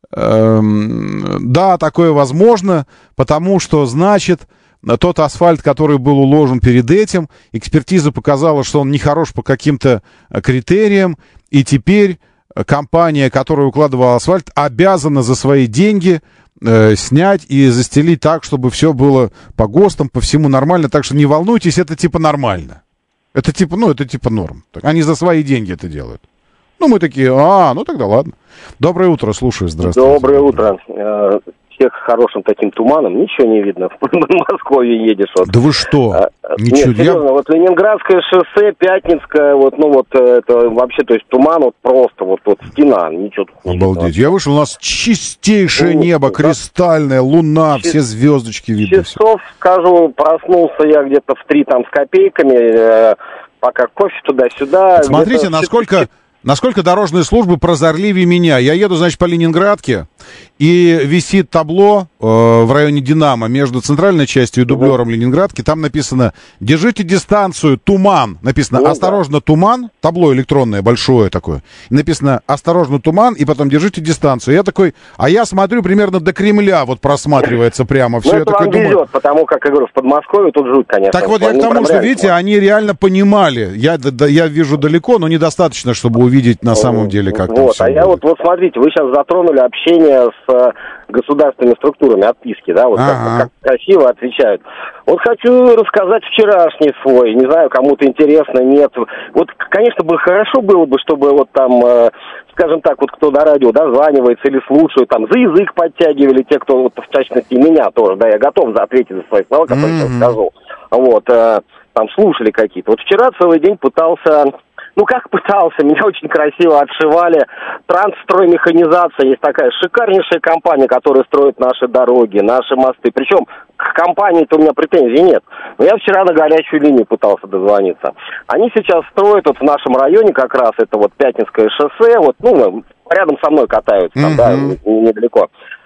да, такое возможно, потому что, значит, тот асфальт, который был уложен перед этим, экспертиза показала, что он нехорош по каким-то критериям, и теперь компания, которая укладывала асфальт, обязана за свои деньги снять и застелить так, чтобы все было по ГОСТам, по всему нормально. Так что не волнуйтесь, это типа нормально. Это типа норм. Они за свои деньги это делают. Ну, мы такие, ну тогда ладно. Доброе утро, слушаю, здравствуйте. Доброе утро. Всех с хорошим таким туманом, ничего не видно. В Москве едешь. Вот. Да вы что? Ничего. Нет, серьезно, вот Ленинградское шоссе, Пятницкое, это вообще, то есть туман, просто стена, ничего. Обалдеть. Я вышел, у нас чистейшее небо, кристальное, луна, все звездочки видны. Часов, скажу, проснулся я где-то в 3 там с копейками, пока кофе туда-сюда. Смотрите, насколько Насколько дорожные службы прозорливее меня? Я еду, значит, по Ленинградке, и висит табло в районе Динамо между центральной частью и дублером Ленинградки. Там написано «Держите дистанцию, туман». Написано «Осторожно, туман». Табло электронное, большое такое. И написано «Осторожно, туман», и потом «Держите дистанцию». Я такой, а я смотрю, примерно до Кремля вот просматривается прямо все. Ну, я это такой вам думаю... везет, потому как, я говорю, в Подмосковье тут жуть, конечно. Так вот, я к тому, что, видите, они реально понимали. Я вижу далеко, но недостаточно, чтобы увидеть на самом деле, как там вот, все а я вот смотрите, вы сейчас затронули общение с государственными структурами, отписки, да, вот как красиво отвечают. Вот хочу рассказать вчерашний свой, не знаю, кому-то интересно, нет. Вот, конечно, бы хорошо было бы, чтобы вот там, скажем так, вот кто на радио дозванивается или слушают, там, за язык подтягивали те, кто, вот, в частности, меня тоже, да, я готов ответить за свои слова, которые сейчас скажу. Вот, там, слушали какие-то. Вот вчера целый день пытался... Ну, как пытался, меня очень красиво отшивали. Трансстроймеханизация, есть такая шикарнейшая компания, которая строит наши дороги, наши мосты. Причем к компании-то у меня претензий нет. Но я вчера на горячую линию пытался дозвониться. Они сейчас строят вот в нашем районе как раз, это вот Пятницкое шоссе, вот, ну, рядом со мной катаются, там, да, недалеко.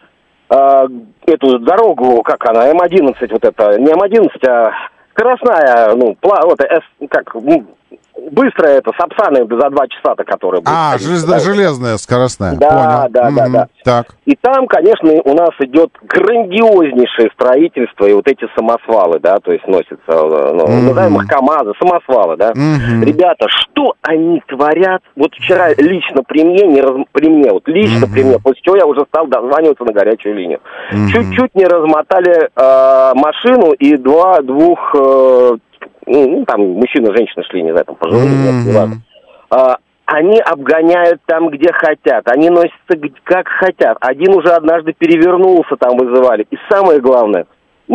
Эту дорогу, как она, М11, вот это, не М11, а скоростная, ну, вот, как... Быстрая это, Сапсаны за 2 часа-то, которые... Железная, скоростная. Да, понял. Да. Так. И там, конечно, у нас идет грандиознейшее строительство, и вот эти самосвалы, да, то есть носятся, назовем их КамАЗы, самосвалы, да. Ребята, что они творят? Вот вчера лично при мне, после чего я уже стал дозваниваться на горячую линию. Чуть-чуть не размотали машину и двух там мужчина и женщина шли, не знаю, там пожилые, не важно. Они обгоняют там, где хотят, они носятся как хотят. Один уже однажды перевернулся, там вызывали. И самое главное,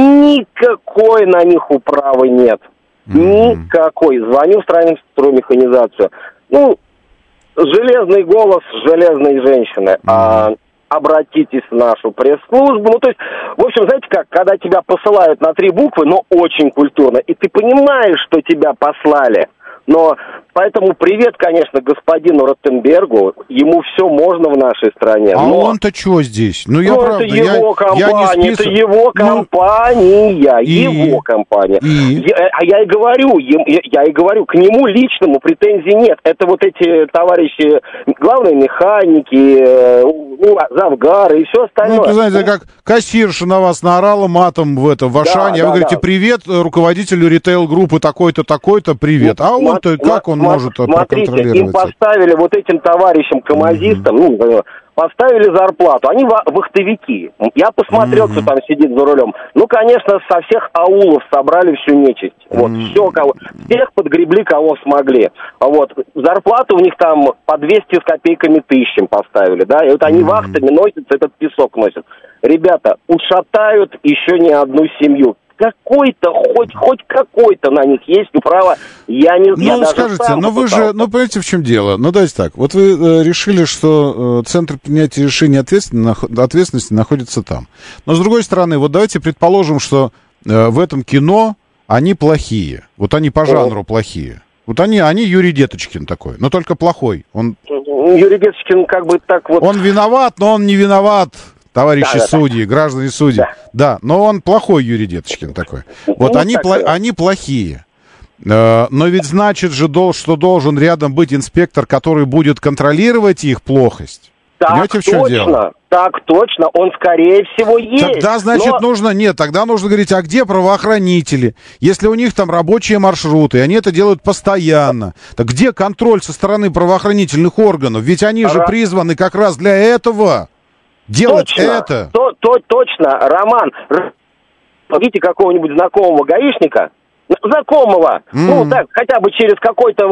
никакой на них управы нет. Никакой. Звоню в строймеханизацию. Ну, железный голос железной женщины. Обратитесь в нашу пресс-службу. Ну, то есть, в общем, знаете как, когда тебя посылают на 3 буквы, но очень культурно, и ты понимаешь, что тебя послали. Но поэтому привет, конечно, господину Ротенбергу. Ему все можно в нашей стране. А он-то что здесь? Ну, я правда, это его компания, это его компания, его компания. Я и говорю, к нему личному претензий нет. Это вот эти товарищи, главные механики, завгары и все остальное. Ну, ты знаете, как кассирша на вас наорала матом в Ашане, а вы говорите, привет руководителю ритейл-группы такой-то, такой-то, привет. А он-то, как он может проконтролировать? Смотрите, им поставили вот этим товарищам камазистам, поставили зарплату. Они вахтовики. Я посмотрел, кто там сидит за рулем. Ну, конечно, со всех аулов собрали всю нечисть. Вот, всех подгребли, кого смогли. Вот, зарплату у них там по 200 с копейками тысячам поставили, да, и вот они вахтами носятся, этот песок носят. Ребята, ушатают еще не одну семью. Какой-то, хоть какой-то на них есть право, я скажите, но вы же, понимаете, в чем дело? Ну, давайте так, вот вы решили, что центр принятия решений ответственности находится там. Но, с другой стороны, вот давайте предположим, что в этом кино они плохие, вот они по жанру плохие. Вот они Юрий Деточкин такой, но только плохой. Юрий Деточкин как бы так вот... Он виноват, но он не виноват. Товарищи судьи, граждане судьи. Да, но он плохой Юрий Деточкин такой. Вот они плохие. Но ведь значит же, что должен рядом быть инспектор, который будет контролировать их плохость. Понимаете, в чем дело? Так точно, он скорее всего есть. Тогда, значит, тогда нужно говорить, а где правоохранители? Если у них там рабочие маршруты, и они это делают постоянно, так где контроль со стороны правоохранительных органов? Ведь они же призваны как раз для этого. Делать это. Точно, Роман. Видите какого-нибудь знакомого гаишника? Знакомого. Ну, так, хотя бы через какой-то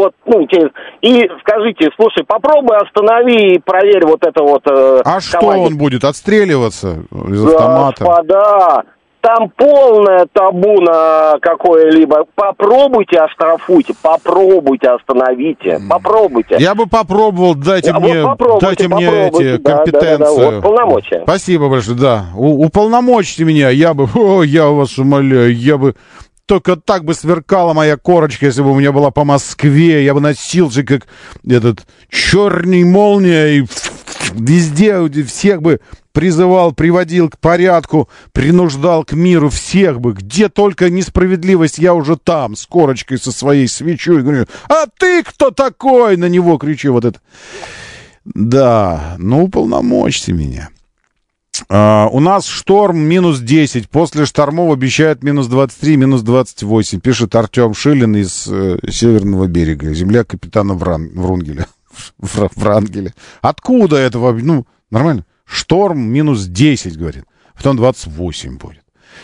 и скажите, слушай, попробуй останови и проверь вот это вот... что он будет, отстреливаться из автомата? Господа, там полное табу на какое-либо. Попробуйте оштрафуйте, попробуйте остановите, попробуйте. Я бы попробовал, дайте мне эти компетенции. Вот, полномочия. Спасибо большое, да. Уполномочьте меня, я вас умоляю, только так бы сверкала моя корочка, если бы у меня была по Москве. Я бы носился, как этот черный молния, и везде всех бы призывал, приводил к порядку, принуждал к миру всех бы. Где только несправедливость, я уже там, с корочкой, со своей свечой. Говорю, а ты кто такой? На него кричу вот это. Да, ну уполномочьте меня. У нас шторм минус 10. После штормов обещают минус 23, минус 28. Пишет Артем Шилин из Северного берега. Земля капитана Врангеля. Врангеля. Откуда этого? Ну, нормально. Шторм минус 10, говорит. Потом 28 будет.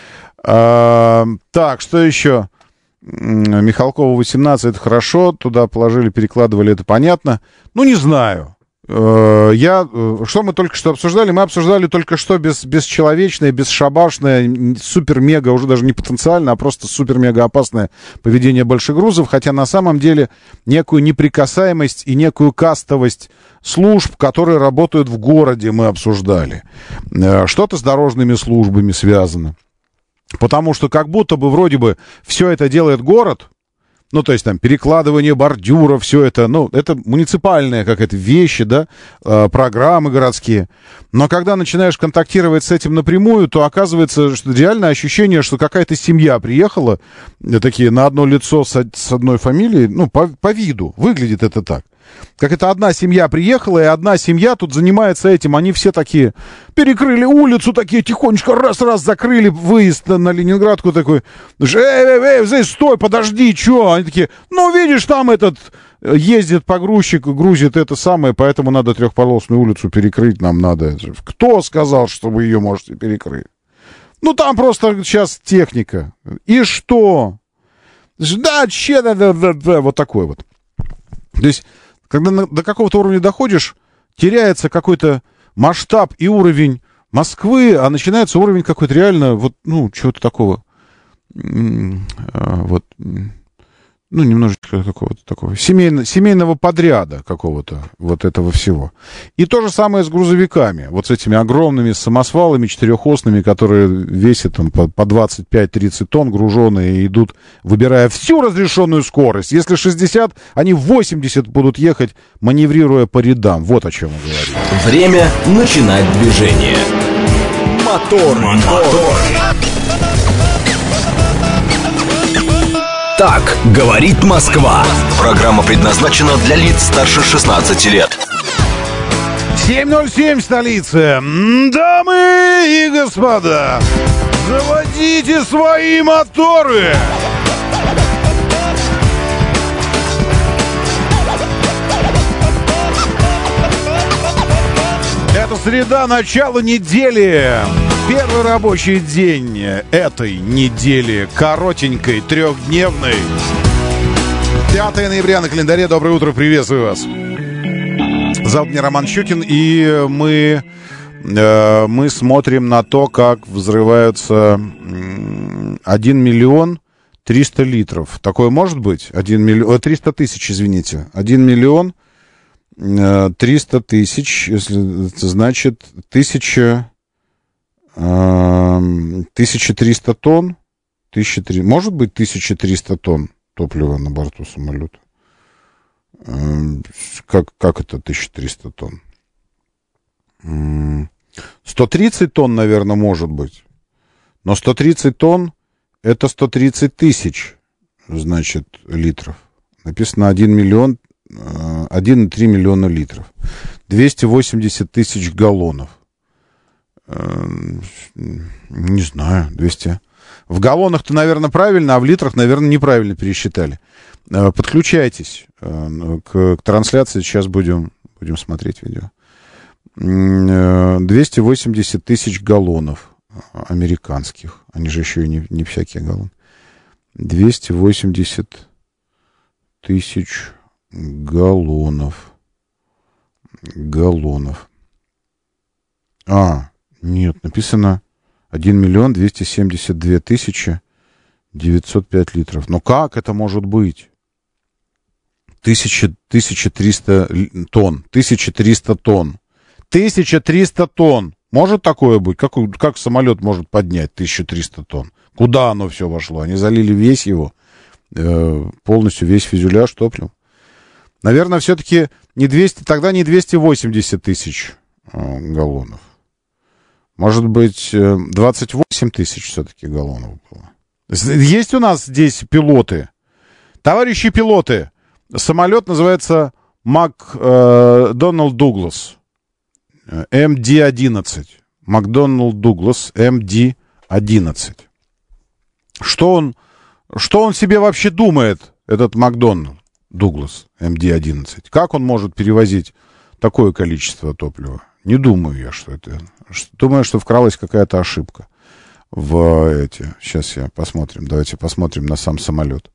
Так, что еще? Михалкова 18, это хорошо. Туда положили, перекладывали, это понятно. Ну, не знаю. Что мы только что обсуждали? Мы обсуждали только что бесчеловечное, бесшабашное, супер-мега, уже даже не потенциально, а просто супер-мега опасное поведение большегрузов, хотя на самом деле некую неприкасаемость и некую кастовость служб, которые работают в городе, мы обсуждали. Что-то с дорожными службами связано. Потому что как будто бы вроде бы все это делает город. Ну, то есть там перекладывание бордюров, все это, ну, это муниципальная какая-то вещи, да, программы городские. Но когда начинаешь контактировать с этим напрямую, то оказывается, что реальное ощущение, что какая-то семья приехала, такие на одно лицо с одной фамилией, ну, по виду, выглядит это так. Как это одна семья приехала, и одна семья тут занимается этим. Они все такие перекрыли улицу, такие тихонечко раз-раз закрыли выезд на Ленинградку такой. Здесь стой, подожди, чё? Они такие, ну, видишь, там этот ездит погрузчик, грузит это самое, поэтому надо трехполосную улицу перекрыть, нам надо. Кто сказал, что вы ее можете перекрыть? Ну, там просто сейчас техника. И что? Да, вот такой вот. То есть, когда до какого-то уровня доходишь, теряется какой-то масштаб и уровень Москвы, а начинается уровень какой-то реально, вот, ну, чего-то такого, вот, ну, немножечко какого-то такого семейного подряда какого-то вот этого всего. И то же самое с грузовиками, вот с этими огромными самосвалами четырехосными, которые весят там по 25-30 тонн, груженые, и идут, выбирая всю разрешенную скорость. Если 60, они 80 будут ехать, маневрируя по рядам. Вот о чем мы говорим. Время начинать движение. Мотор. Так говорит Москва. Программа предназначена для лиц старше 16 лет. 7:07 в столице. Дамы и господа, заводите свои моторы. Это среда, начало недели. Первый рабочий день этой недели, коротенькой, трехдневной. 5 ноября на календаре. Доброе утро, приветствую вас. Зовут меня Роман Щукин, и мы смотрим на то, как взрываются 1 миллион 300 литров. Такое может быть? 300 тысяч, извините. 1 миллион 300 тысяч, если это значит 1300 тонн. 1300, может быть 1300 тонн топлива на борту самолета? Как это 1300 тонн? 130 тонн, наверное, может быть. Но 130 тонн — это 130 тысяч, значит, литров. Написано 1 миллион, 1,3 миллиона литров. 280 тысяч галлонов. Не знаю, 200. В галлонах-то, наверное, правильно, а в литрах, наверное, неправильно пересчитали. Подключайтесь к трансляции, сейчас будем смотреть видео. 280 тысяч галлонов американских. Они же еще и не всякие галлоны. 280 тысяч галлонов. Нет, написано 1 миллион 272 тысячи 905 литров. Но как это может быть? 1300 тонн. 1300 тонн. 1300 тонн Может такое быть? Как самолет может поднять 1300 тонн? Куда оно все вошло? Они залили весь его, полностью весь фюзеляж топливом. Наверное, все-таки тогда не 280 тысяч галлонов. Может быть, 28 тысяч все-таки галлонов было. Есть у нас здесь пилоты. Товарищи пилоты, самолет называется Макдоналд Дуглас. МД-11. Макдоналд Дуглас МД-11. Что он себе вообще думает, этот Макдоналд Дуглас МД-11? Как он может перевозить такое количество топлива? Не думаю я, что это... Думаю, что вкралась какая-то ошибка Сейчас посмотрим. Давайте посмотрим на сам самолет.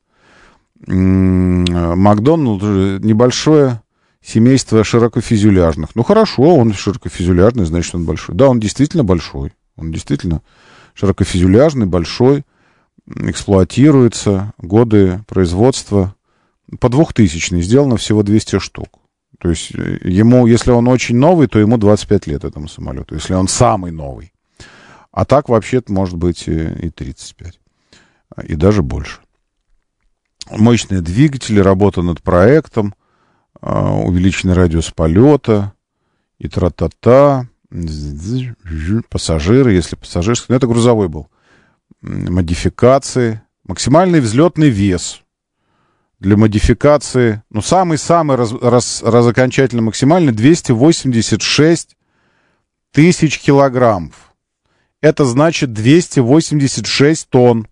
Макдоналд небольшое семейство широкофюзеляжных. Ну, хорошо, он широкофюзеляжный, значит, он большой. Да, он действительно большой. Он действительно широкофюзеляжный, большой, эксплуатируется. Годы производства по 2000-й. Сделано всего 200 штук. То есть ему, если он очень новый, то ему 25 лет этому самолету. Если он самый новый. А так, вообще-то, может быть и 35. И даже больше. Мощные двигатели, работа над проектом, увеличенный радиус полета, и тра-та-та, пассажиры, если пассажирский, ну, это грузовой был, модификации, максимальный взлетный вес для модификации, ну, самый-самый окончательно максимальный 286 тысяч килограммов. Это значит 286 тонн.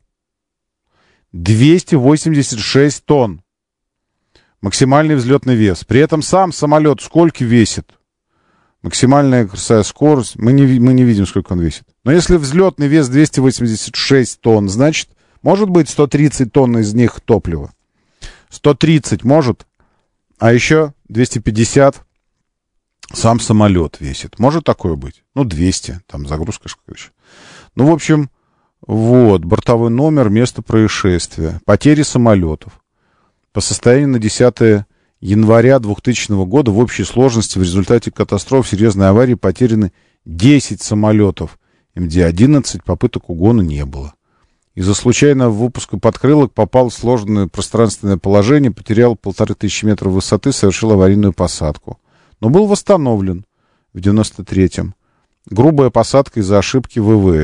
286 тонн. Максимальный взлетный вес. При этом сам самолет сколько весит? Максимальная красная скорость. Мы не видим, сколько он весит. Но если взлетный вес 286 тонн, значит, может быть 130 тонн из них топлива. 130 может, а еще 250 сам самолет весит. Может такое быть? Ну, 200. Там загрузка, короче. Ну, в общем, вот, бортовой номер, место происшествия. Потери самолетов. По состоянию на 10 января 2000 года в общей сложности в результате катастроф, серьезной аварии потеряны 10 самолетов. МД-11, попыток угона не было. Из-за случайного выпуска подкрылок попал в сложное пространственное положение, потерял 1500 метров высоты, совершил аварийную посадку. Но был восстановлен в 93-м. Грубая посадка из-за ошибки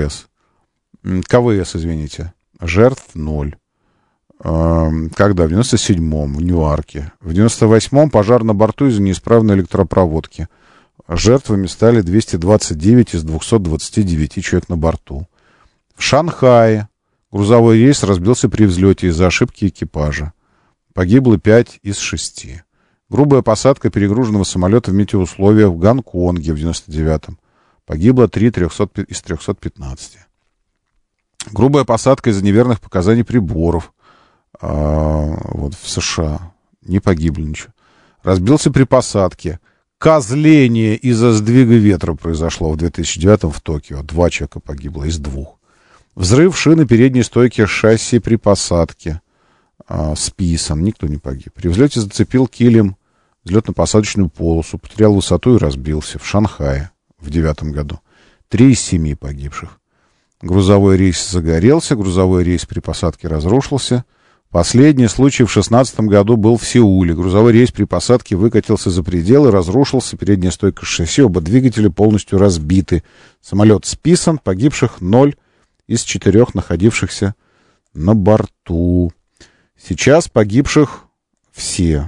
КВС, извините. Жертв 0. Когда? В 97-м в Ньюарке. В 98-м пожар на борту из-за неисправной электропроводки. Жертвами стали 229 из 229 человек на борту. В Шанхае грузовой рейс разбился при взлете из-за ошибки экипажа. Погибло 5 из 6. Грубая посадка перегруженного самолета в метеоусловиях в Гонконге в 99-м. Погибло 3 из 315. Грубая посадка из-за неверных показаний приборов. Вот в США. Не погибло ничего. Разбился при посадке. Козление из-за сдвига ветра произошло в 2009-м в Токио. 2 человека погибло из 2. Взрыв шины передней стойки шасси при посадке. Списан. Никто не погиб. При взлете зацепил килем взлетно-посадочную полосу. Потерял высоту и разбился. В Шанхае в 2009 году. 3 из 7 погибших. Грузовой рейс загорелся. Грузовой рейс при посадке разрушился. Последний случай в 2016 году был в Сеуле. Грузовой рейс при посадке выкатился за пределы, разрушился. Передняя стойка шасси, оба двигателя полностью разбиты. Самолет списан, погибших 0 из 4 находившихся на борту. Сейчас погибших все.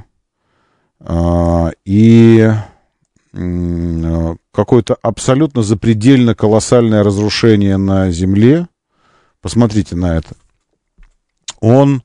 И какое-то абсолютно запредельно колоссальное разрушение на земле. Посмотрите на это. Он,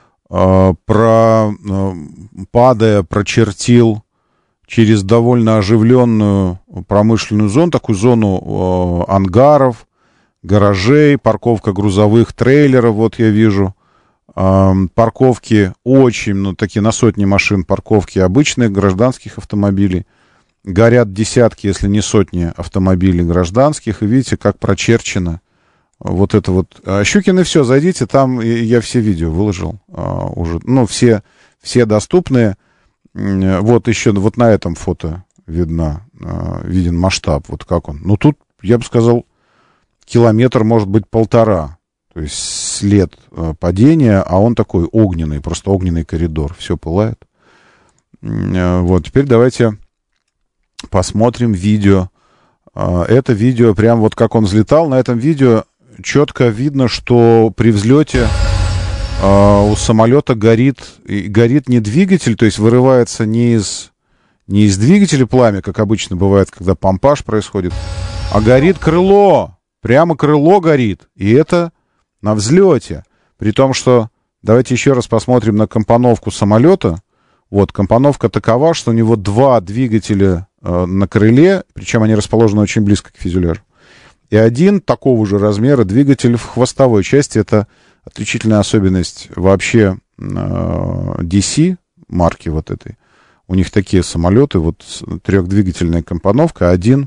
падая, прочертил через довольно оживленную промышленную зону, такую зону ангаров, гаражей, парковка грузовых трейлеров, вот я вижу, парковки очень, такие на сотни машин, парковки обычных гражданских автомобилей, горят десятки, если не сотни автомобилей гражданских, и видите, как прочерчено вот это вот. Щукин, и все, зайдите, там я все видео выложил уже, все доступные. Вот еще, вот на этом фото виден масштаб, вот как он. Тут я бы сказал, километр, может быть, 1,5. То есть след падения, а он такой огненный, просто огненный коридор. Все пылает. Вот, теперь давайте посмотрим видео. Это видео, прям вот как он взлетал. На этом видео четко видно, что при взлете у самолета горит не двигатель, то есть вырывается не из двигателя пламя, как обычно бывает, когда помпаж происходит, а горит крыло. Прямо крыло горит. И это на взлете. При том, что... Давайте еще раз посмотрим на компоновку самолета. Вот, компоновка такова, что у него 2 двигателя на крыле, причем они расположены очень близко к фюзеляжу. И один такого же размера двигатель в хвостовой части. Это отличительная особенность вообще DC марки вот этой. У них такие самолеты, вот 3-двигательная компоновка, один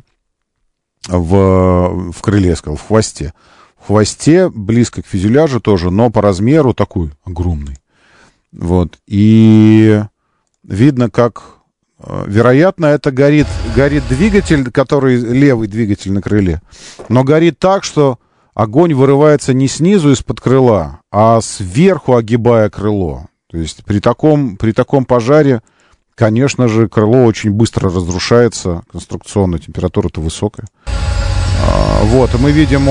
в крыле, я сказал, в хвосте. В хвосте близко к фюзеляжу тоже, но по размеру такой огромный. Вот. И видно, как, вероятно, это горит двигатель, который левый двигатель на крыле, но горит так, что огонь вырывается не снизу из-под крыла, а сверху огибая крыло. То есть при таком пожаре, конечно же, крыло очень быстро разрушается, конструкционная температура-то высокая. Вот, и мы видим,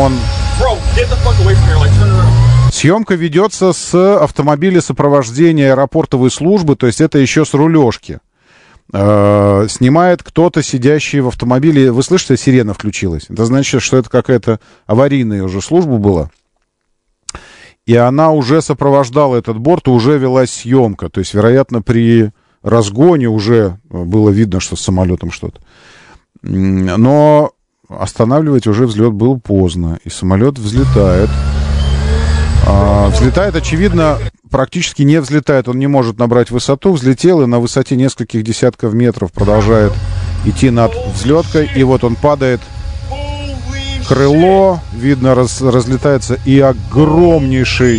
съемка ведется с автомобиля сопровождения аэропортовой службы, то есть это еще с рулежки. Снимает кто-то, сидящий в автомобиле. Вы слышите, сирена включилась? Это значит, что это какая-то аварийная уже служба была. И она уже сопровождала этот борт, и уже велась съемка. То есть, вероятно, при разгоне уже было видно, что с самолетом что-то. Но останавливать уже взлет было поздно, и самолет взлетает. Взлетает, очевидно, практически не взлетает, он не может набрать высоту, взлетел и на высоте нескольких десятков метров продолжает идти над взлеткой, и вот он падает, крыло, видно, разлетается, и огромнейший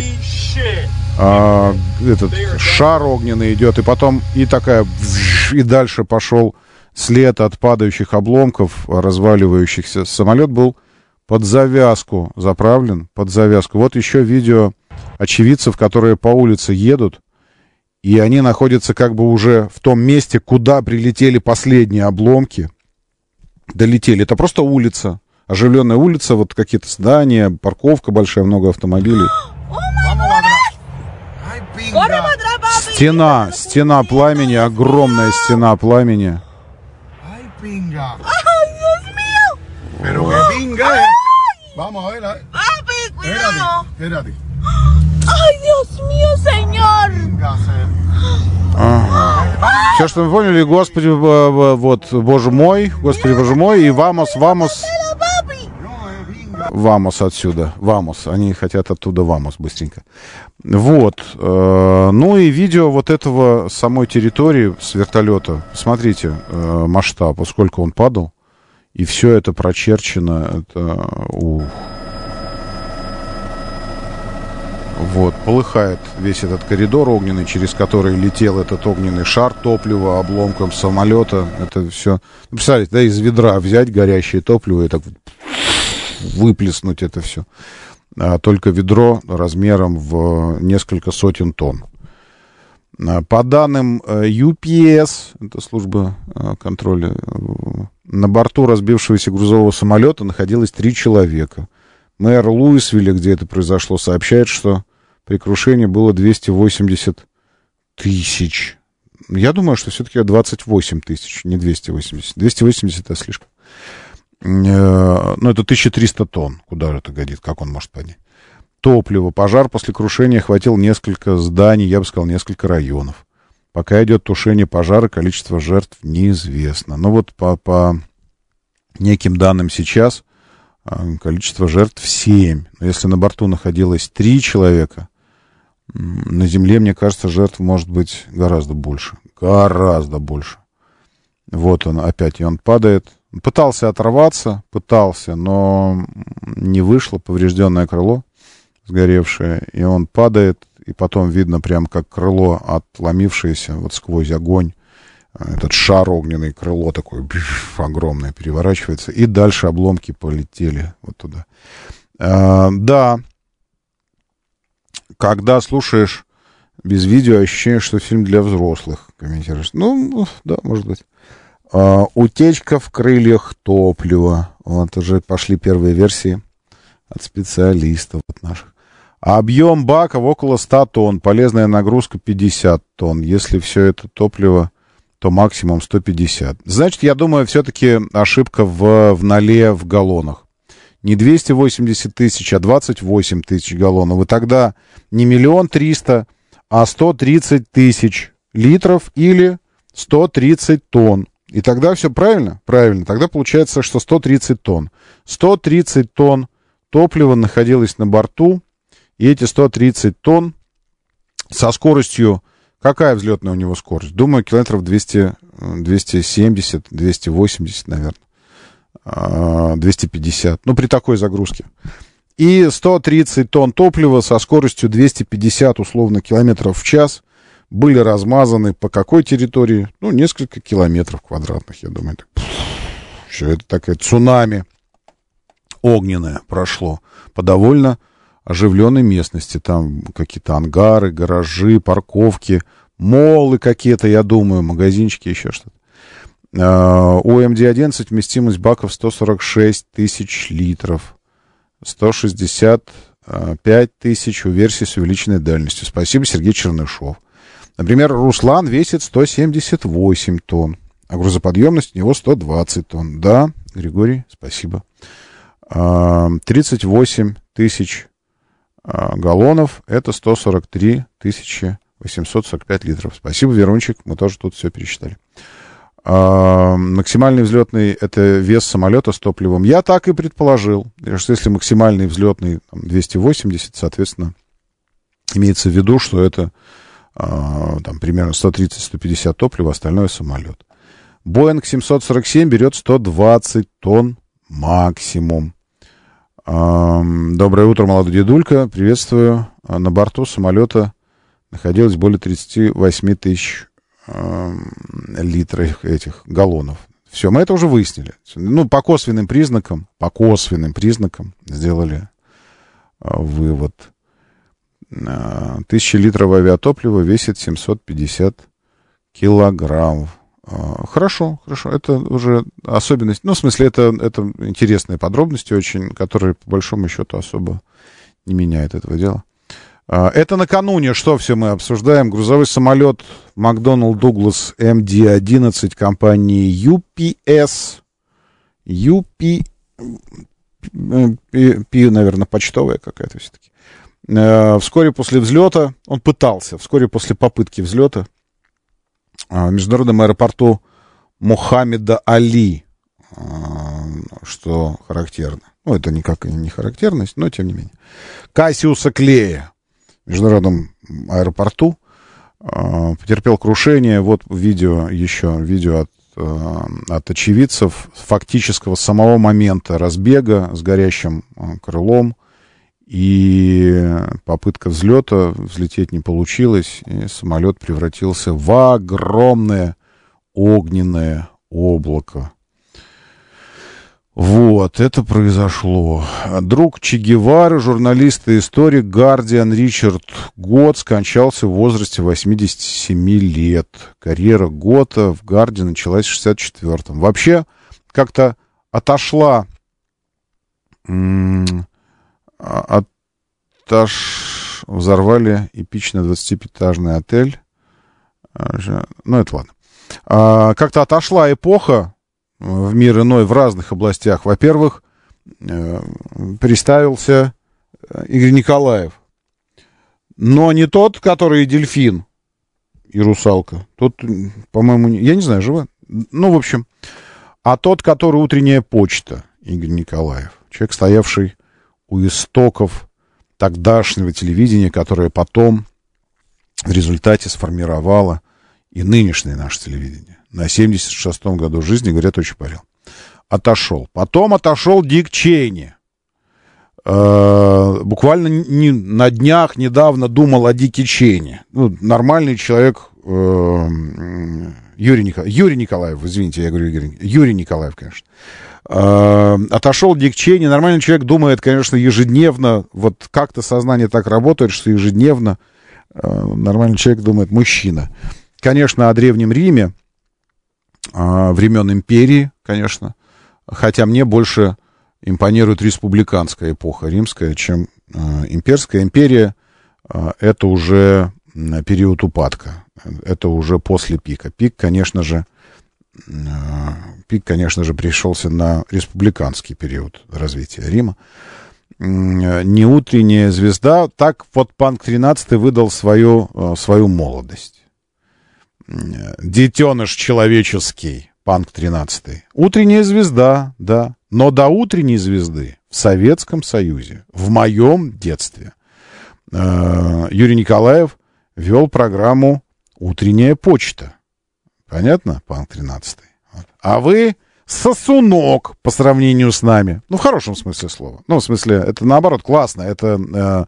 этот шар огненный идет, и потом и дальше пошел след от падающих обломков, разваливающихся. Самолет был под завязку заправлен, под завязку. Вот еще видео очевидцев, которые по улице едут, и они находятся как бы уже в том месте, куда прилетели последние обломки. Долетели. Это просто улица, оживленная улица, вот какие-то здания, парковка большая, много автомобилей. Стена пламени, огромная стена пламени. Vamos a ver. ¡Papi, cuidado! Espérate. ¡Ay, Dios mío, señor! Все, что мы поняли, Господи, вот, Боже мой, Господи, Боже мой, и вамос отсюда, вамос, они хотят оттуда вамос быстренько. Вот, ну и видео вот этого самой территории с вертолета, смотрите, масштаб, поскольку он падал. И все это прочерчено. Это, Вот, полыхает весь этот коридор огненный, через который летел этот огненный шар топлива обломком самолета. Это все... Представляете, да, из ведра взять горящее топливо и так выплеснуть это все. Только ведро размером в несколько сотен тонн. По данным UPS, это служба контроля, на борту разбившегося грузового самолета находилось 3 человека. Мэр Луисвилля, где это произошло, сообщает, что при крушении было 280 тысяч. Я думаю, что все-таки 28 тысяч, не 280. 280 это слишком. Ну, это 1300 тонн. Куда же это годит? Как он может поднять? Топливо. Пожар после крушения охватил несколько зданий, я бы сказал, несколько районов. Пока идет тушение пожара, количество жертв неизвестно. Но вот по неким данным сейчас количество жертв 7. Но если на борту находилось 3 человека, на земле, мне кажется, жертв может быть гораздо больше. Гораздо больше. Вот он опять, и он падает. Пытался оторваться, но не вышло, поврежденное крыло сгоревшее, и он падает, и потом видно прям как крыло, отломившееся вот сквозь огонь, этот шар огненный, крыло такое огромное переворачивается, и дальше обломки полетели вот туда. Да, когда слушаешь без видео, ощущение, что фильм для взрослых, комментируешь. Ну, да, может быть. Утечка в крыльях топлива. Вот уже пошли первые версии от специалистов вот наших. Объем бака около 100 тонн, полезная нагрузка 50 тонн. Если все это топливо, то максимум 150. Значит, я думаю, все-таки ошибка в ноле в галлонах. Не 280 тысяч, а 28 тысяч галлонов. И тогда не 1 300 000, а 130 тысяч литров или 130 тонн. И тогда все правильно? Правильно. Тогда получается, что 130 тонн. 130 тонн топлива находилось на борту. И эти 130 тонн со скоростью... Какая взлетная у него скорость? Думаю, километров 270, 280, наверное. 250. Ну, при такой загрузке. И 130 тонн топлива со скоростью 250, условно, километров в час были размазаны по какой территории? Ну, несколько километров квадратных, я думаю. Все это такое цунами огненное прошло по довольно оживленной местности. Там какие-то ангары, гаражи, парковки, моллы какие-то, я думаю, магазинчики, еще что-то. У МД-11 вместимость баков 146 тысяч литров. 165 тысяч у версии с увеличенной дальностью. Спасибо, Сергей Чернышов. Например, Руслан весит 178 тонн, а грузоподъемность у него 120 тонн. Да, Григорий, спасибо. 38 тысяч галлонов, это 143 845 литров. Спасибо, Верунчик, мы тоже тут все пересчитали. Максимальный взлетный — это вес самолета с топливом. Я так и предположил, что если максимальный взлетный 280, соответственно, имеется в виду, что это там, примерно 130-150 топлива, остальное самолет. Боинг 747 берет 120 тонн максимум. Доброе утро, молодой дедулька. Приветствую. На борту самолета находилось более 38 тысяч литров этих галлонов. Все, мы это уже выяснили. Ну, по косвенным признакам сделали вывод. 1000 литров авиатоплива весит 750 килограммов. Хорошо. Это уже особенность. Ну, в смысле, это интересные подробности очень, которые, по большому счету, особо не меняют этого дела. Это накануне, что все мы обсуждаем. Грузовой самолет McDonnell Douglas MD-11 компании UPS. Наверное, почтовая какая-то все-таки. Вскоре после попытки взлета в международном аэропорту Мохаммеда Али, что характерно. Ну, это никак не характерность, но тем не менее. Кассиуса Клея в международном аэропорту потерпел крушение. Вот видео от очевидцев фактического самого момента разбега с горящим крылом. И попытка взлета, взлететь не получилось, и самолет превратился в огромное огненное облако. Вот, это произошло. Друг Че Гевары, журналист и историк Guardian Ричард Гот скончался в возрасте 87 лет. Карьера Гота в Guardian началась в 64-м. Вообще, как-то отошла... Взорвали эпично 25-этажный отель. Ну, это ладно. Как-то отошла эпоха в мир иной в разных областях. Во-первых, представился Игорь Николаев. Но не тот, который дельфин и русалка. Тот, по-моему, я не знаю, живой. Ну, в общем, а тот, который утренняя почта, Игорь Николаев. Человек, стоявший у истоков тогдашнего телевидения, которое потом в результате сформировало и нынешнее наше телевидение. На 76-м году жизни, говорят, очень болел. Отошел. Потом отошел Дик Чейни. буквально на днях недавно думал о Дике Чейне. Ну, нормальный человек, Юрий Николаев, извините, я говорю Юрий Николаев, конечно. Отошел Дик Чейни. Нормальный человек думает, конечно, ежедневно. Вот как-то сознание так работает, что ежедневно нормальный человек думает, мужчина. Конечно, о Древнем Риме, времен империи, конечно. Хотя мне больше импонирует республиканская эпоха римская, чем имперская. Империя — это уже период упадка. Это уже после пика. Пик, конечно же, пришелся на республиканский период развития Рима. Не утренняя звезда. Так вот Панк 13 выдал свою молодость. Детеныш человеческий, Панк 13. Утренняя звезда, да. Но до утренней звезды в Советском Союзе, в моем детстве, Юрий Николаев вел программу «Утренняя почта». Понятно, Панк 13? А вы сосунок по сравнению с нами. Ну, в хорошем смысле слова. Ну, в смысле, это наоборот классно. Это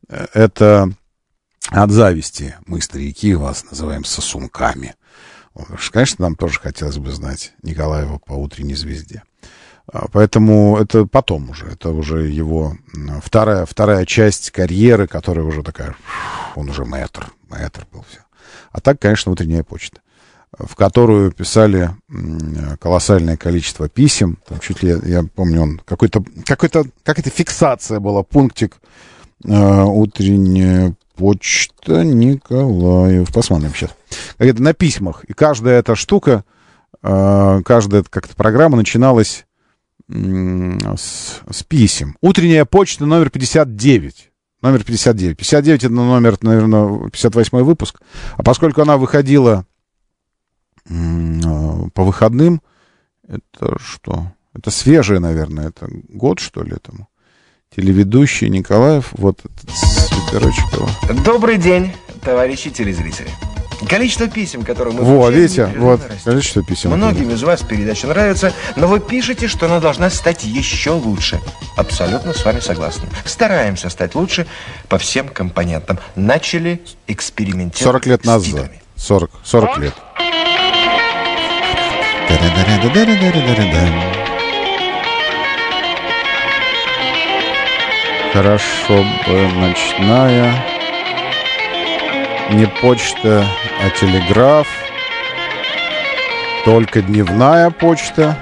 от зависти. Мы, старики, вас называем сосунками. Конечно, нам тоже хотелось бы знать Николаева по «Утренней звезде». Поэтому это потом уже. Это уже его вторая часть карьеры, которая уже такая... Он уже мэтр был все. А так, конечно, «Утренняя почта», в которую писали колоссальное количество писем. Там чуть ли, я помню, он какая-то фиксация была, пунктик «Утренняя почта Николаев». Посмотрим сейчас. Это на письмах. И каждая эта штука, каждая как-то программа начиналась с писем. «Утренняя почта» номер 59. Номер 59. 59 — это номер, наверное, 58-й выпуск. А поскольку она выходила по выходным, это что? Это свежее, наверное. Это год, что ли, этому? Телеведущий Николаев. Вот этот свитерочек его. Добрый день, товарищи телезрители. Количество писем, которые мы видите, вот, количество писем. Многим из вас передача нравится, но вы пишете, что она должна стать еще лучше. Абсолютно с вами согласны. Стараемся стать лучше по всем компонентам. Начали экспериментировать 40 лет назад. 40 лет. Хорошо бы ночная. Не почта, а телеграф. Только дневная почта.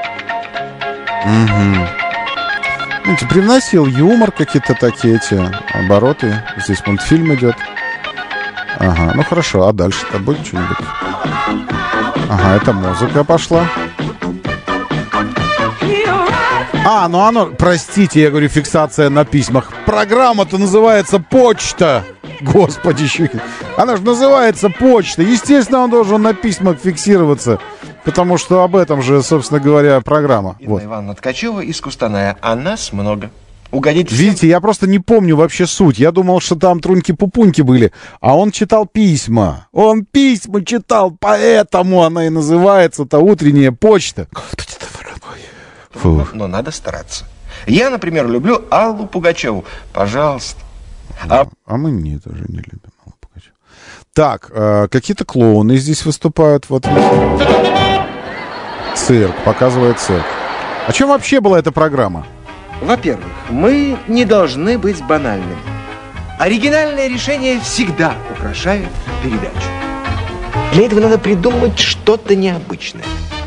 Угу. Видите, привносил юмор, какие-то такие эти обороты. Здесь мультфильм идет. Ага, ну хорошо, а дальше-то будет что-нибудь? Ага, это музыка пошла. Ну оно, простите, я говорю, фиксация на письмах. Программа-то называется «Почта». Господи, щуки. Она же называется «Почта». Естественно, он должен на письмах фиксироваться. Потому что об этом же, собственно говоря, программа. Вот. Ивановна Ткачева из Кустаная. А нас много. Угодить всем. Видите, я просто не помню вообще суть. Я думал, что там труньки-пупуньки были. А он читал письма. Он письма читал, поэтому она и называется-то «Утренняя почта». Но надо стараться. Я, например, люблю Аллу Пугачеву. Пожалуйста. А мы нет, тоже не любим Аллу Пугачеву. Так, какие-то клоуны здесь выступают. Вот. Цирк, показывает цирк. О чем вообще была эта программа? Во-первых, мы не должны быть банальными. Оригинальное решение всегда украшает передачу. Для этого надо придумать что-то необычное.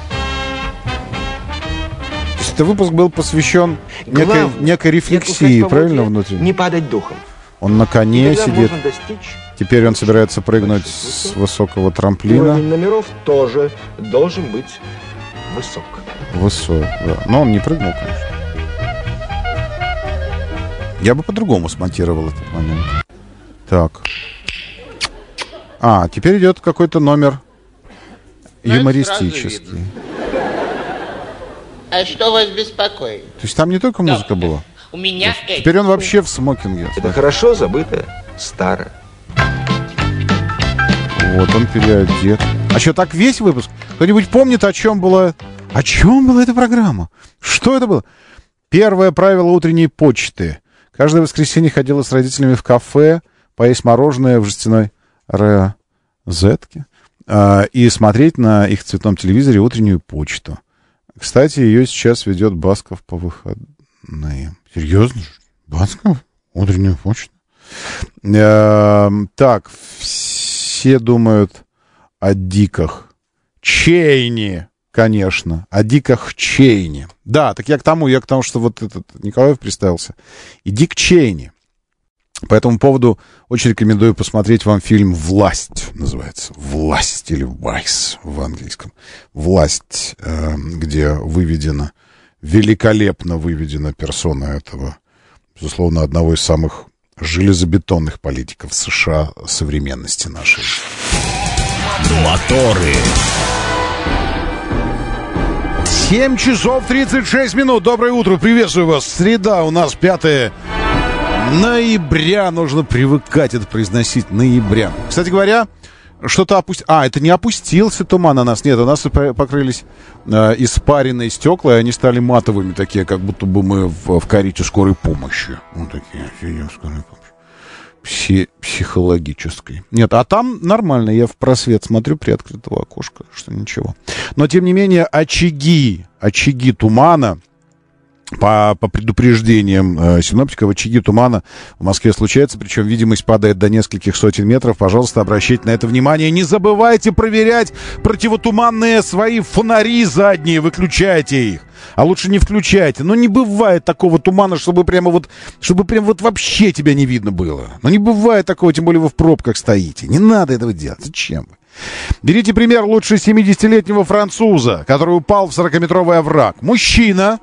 То есть это выпуск был посвящен некой рефлексии, правильно, внутри? Не падать духом. Он на коне сидит. Теперь он собирается прыгнуть с высокого трамплина. Уровень номеров тоже должен быть высок. Высок, да. Но он не прыгнул, конечно. Я бы по-другому смонтировал этот момент. Так. Теперь идет какой-то номер юмористический. А что вас беспокоит? То есть там не только музыка была? У меня Теперь он вообще в смокинге. Это хорошо забыто, старо. Вот он переодет. А что, так весь выпуск? Кто-нибудь помнит, о чем была эта программа? Что это было? Первое правило утренней почты. Каждое воскресенье ходила с родителями в кафе, поесть мороженое в жестяной розетке и смотреть на их цветном телевизоре утреннюю почту. Кстати, ее сейчас ведет Басков по выходным. Серьезно? Басков? Утреннюю почту? Так, все думают о Диках Чейни, конечно. О Диках Чейни. Да, так я к тому, что вот этот Николаев представился. И Дик Чейни. По этому поводу очень рекомендую посмотреть вам фильм «Власть». Называется «Власть» или «Вайс» в английском. «Власть», где великолепно выведена персона этого, безусловно, одного из самых железобетонных политиков США современности нашей. Моторы. 7 часов 36 минут. Доброе утро, приветствую вас. Среда у нас 5 ноября. Нужно привыкать это произносить. Ноября. Кстати говоря, что-то это не опустился туман на нас. Нет, у нас покрылись испаренные стекла, и они стали матовыми, такие, как будто бы мы в карете скорой помощи. Вот такие, скорой помощи. Психологической. Нет, а там нормально. Я в просвет смотрю при открытого окошка, что ничего. Но, тем не менее, очаги тумана, по предупреждениям синоптиков, очаги тумана в Москве случаются, причем видимость падает до нескольких сотен метров. Пожалуйста, обращайте на это внимание. Не забывайте проверять противотуманные свои фонари задние, выключайте их. А лучше не включайте. Но не бывает такого тумана, чтобы прям вообще тебя не видно было. Но не бывает такого, тем более вы в пробках стоите. Не надо этого делать. Зачем вы? Берите пример лучше 70-летнего француза, который упал в 40-метровый овраг. Мужчина,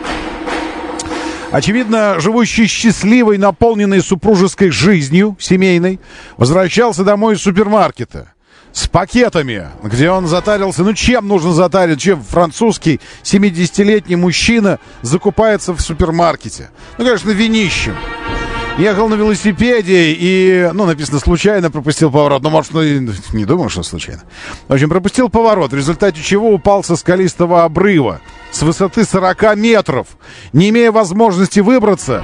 очевидно, живущий счастливой, наполненной супружеской жизнью, семейной, возвращался домой из супермаркета с пакетами, где он затарился. Ну, чем нужно затарить? Чем французский 70-летний мужчина закупается в супермаркете? Ну, конечно, винищем. Ехал на велосипеде и, написано, случайно пропустил поворот. Ну, может, не думал, что случайно. В общем, пропустил поворот, в результате чего упал со скалистого обрыва с высоты 40 метров, не имея возможности выбраться.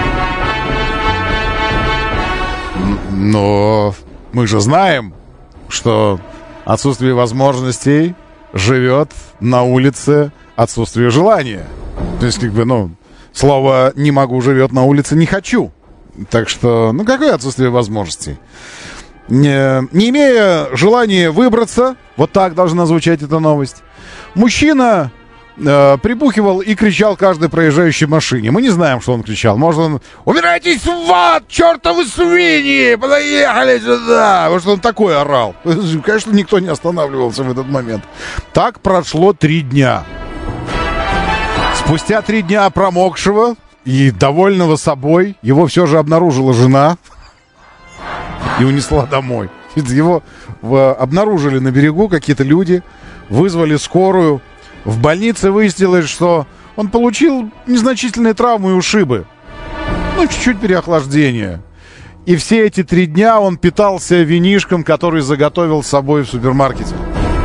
Но мы же знаем, что отсутствие возможностей живет на улице отсутствие желания. То есть, слово «не могу» живет на улице «не хочу». Так что, какое отсутствие возможностей? Не имея желания выбраться, вот так должна звучать эта новость, мужчина прибухивал и кричал каждой проезжающей машине. Мы не знаем, что он кричал. Может, он: «Убирайтесь в ад, чертовы свиньи! Подъехали сюда!» Вот что он такой орал. Конечно, никто не останавливался в этот момент. Так прошло 3 дня. Спустя 3 дня промокшего и довольного собой его все же обнаружила жена и унесла домой. Его обнаружили на берегу какие-то люди, вызвали скорую. В больнице выяснилось, что он получил незначительные травмы и ушибы. Чуть-чуть переохлаждение. И все эти 3 дня он питался винишком, который заготовил с собой в супермаркете.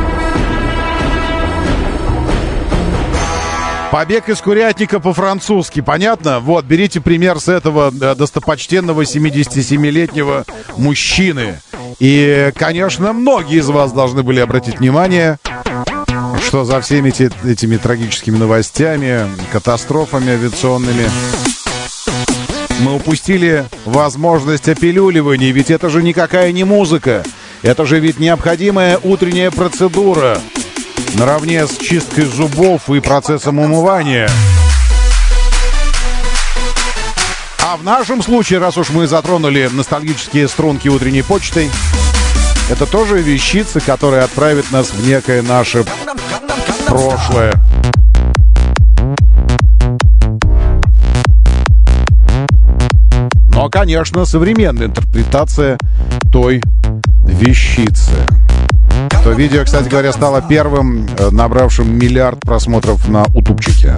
Побег из курятника по-французски, понятно? Вот, берите пример с этого достопочтенного 77-летнего мужчины. И, конечно, многие из вас должны были обратить внимание, что за всеми этими трагическими новостями, катастрофами авиационными мы упустили возможность опилюливания. Ведь это же никакая не музыка. Это же ведь необходимая утренняя процедура наравне с чисткой зубов и процессом умывания. А в нашем случае, раз уж мы затронули ностальгические струнки утренней почтой, это тоже вещица, которая отправит нас в некое наше прошлое. Но, конечно, современная интерпретация той вещицы. То видео, кстати говоря, стало первым, набравшим 1 миллиард просмотров на Ютубчике.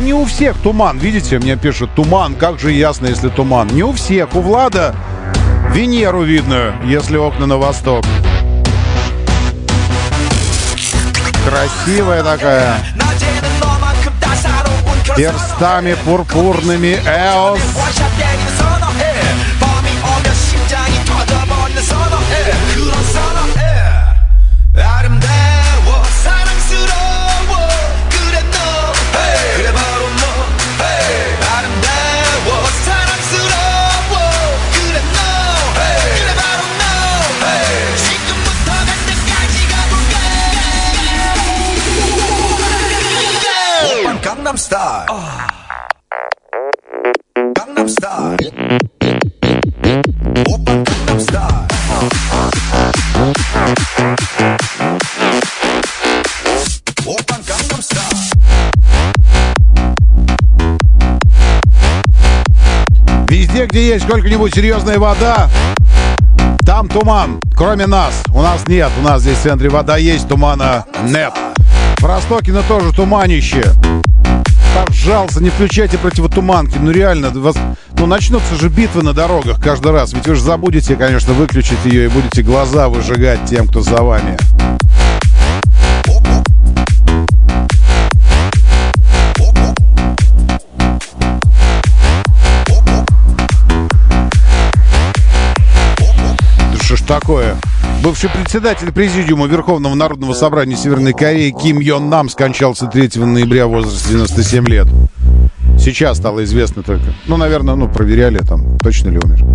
не у всех туман. Видите, мне пишут: туман, как же ясно, если туман. Не у всех. У Влада Венеру видно, если окна на восток. Красивая такая. Перстами пурпурными Эос. Gangnam Style. Gangnam Style. Open Gangnam Style. Open Gangnam Style. Везде, где есть сколько-нибудь серьезная вода, там туман. Кроме нас. У нас нет. У нас здесь в центре вода есть, тумана нет. В Ростокино тоже туманище. Пожалуйста, не включайте противотуманки. Ну реально, начнутся же битвы на дорогах каждый раз. Ведь вы же забудете, конечно, выключить ее и будете глаза выжигать тем, кто за вами. Что ж такое? Бывший председатель президиума Верховного Народного Собрания Северной Кореи Ким Йон Нам скончался 3 ноября в возрасте 97 лет. Сейчас стало известно только. Наверное, проверяли там, точно ли умер.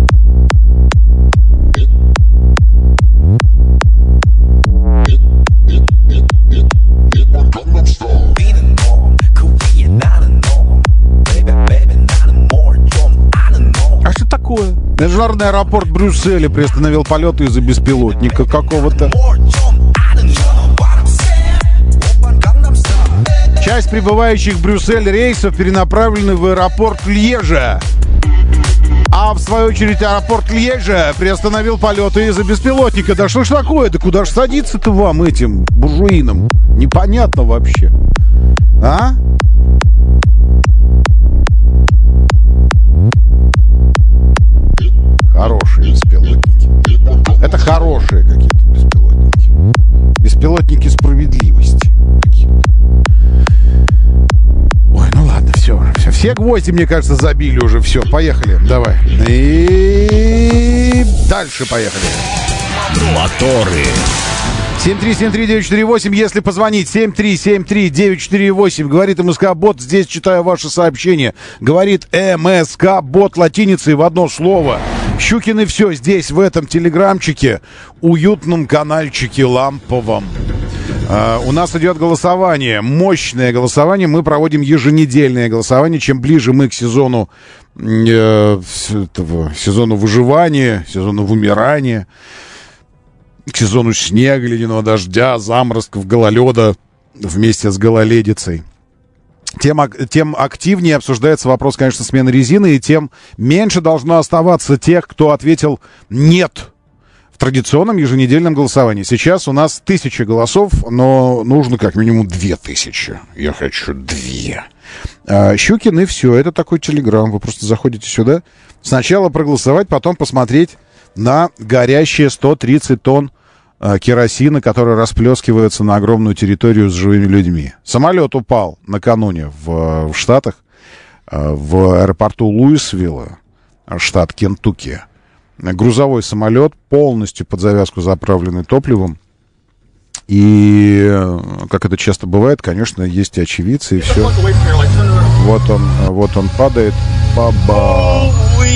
А что такое? Международный аэропорт Брюсселя приостановил полеты из-за беспилотника какого-то. Часть прибывающих в Брюссель рейсов перенаправлены в аэропорт Льежа. А в свою очередь аэропорт Льежа приостановил полеты из-за беспилотника. Да что ж такое? Да куда ж садиться-то вам, этим буржуинам? Непонятно вообще. А? Хорошие беспилотники. Это хорошие какие-то беспилотники. Беспилотники справедливости какие-то. Ой, ладно, все. Все гвозди, мне кажется, забили уже. Все, поехали. Давай. И дальше поехали. Моторы. 7373948, если позвонить. 7373948. Говорит МСК-бот. Здесь читаю ваше сообщение. Говорит МСК-бот латиницей в одно слово. Щукины все здесь, в этом телеграмчике, уютном канальчике ламповом. У нас идет голосование, мощное голосование. Мы проводим еженедельное голосование. Чем ближе мы к сезону выживания, сезону вымирания, к сезону снега, ледяного дождя, заморозков, гололеда вместе с гололедицей, тем активнее обсуждается вопрос, конечно, смены резины, и тем меньше должно оставаться тех, кто ответил «нет» в традиционном еженедельном голосовании. Сейчас у нас 1000 голосов, но нужно как минимум 2000. Я хочу 2. Щукин и все. Это такой телеграм. Вы просто заходите сюда. Сначала проголосовать, потом посмотреть на горящие 130 тонн керосина, который расплескивается на огромную территорию с живыми людьми. Самолет упал накануне в Штатах, в аэропорту Луисвилла, штат Кентукки. Грузовой самолет, полностью под завязку заправленный топливом. И, как это часто бывает, конечно, есть и очевидцы, и все. Вот он падает. Баба.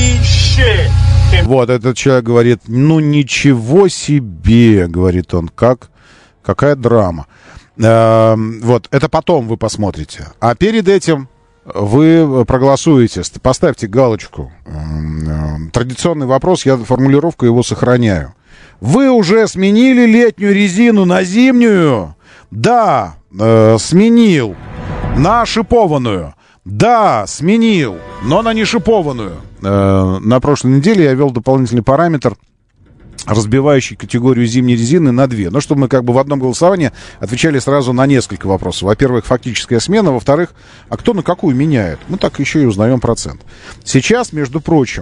Вот, этот человек говорит, ничего себе, говорит он, какая драма. Вот, это потом вы посмотрите. А перед этим вы проголосуете, поставьте галочку. Традиционный вопрос, я формулировку его сохраняю. Вы уже сменили летнюю резину на зимнюю? Да, сменил. На шипованную. Да, сменил, но на не шипованную. На прошлой неделе я ввел дополнительный параметр. разбивающий категорию зимней резины на две. Но чтобы мы как бы в одном голосовании отвечали сразу на несколько вопросов. Во-первых, фактическая смена. Во-вторых, а кто на какую меняет? Мы так еще и узнаем процент. Сейчас, между прочим,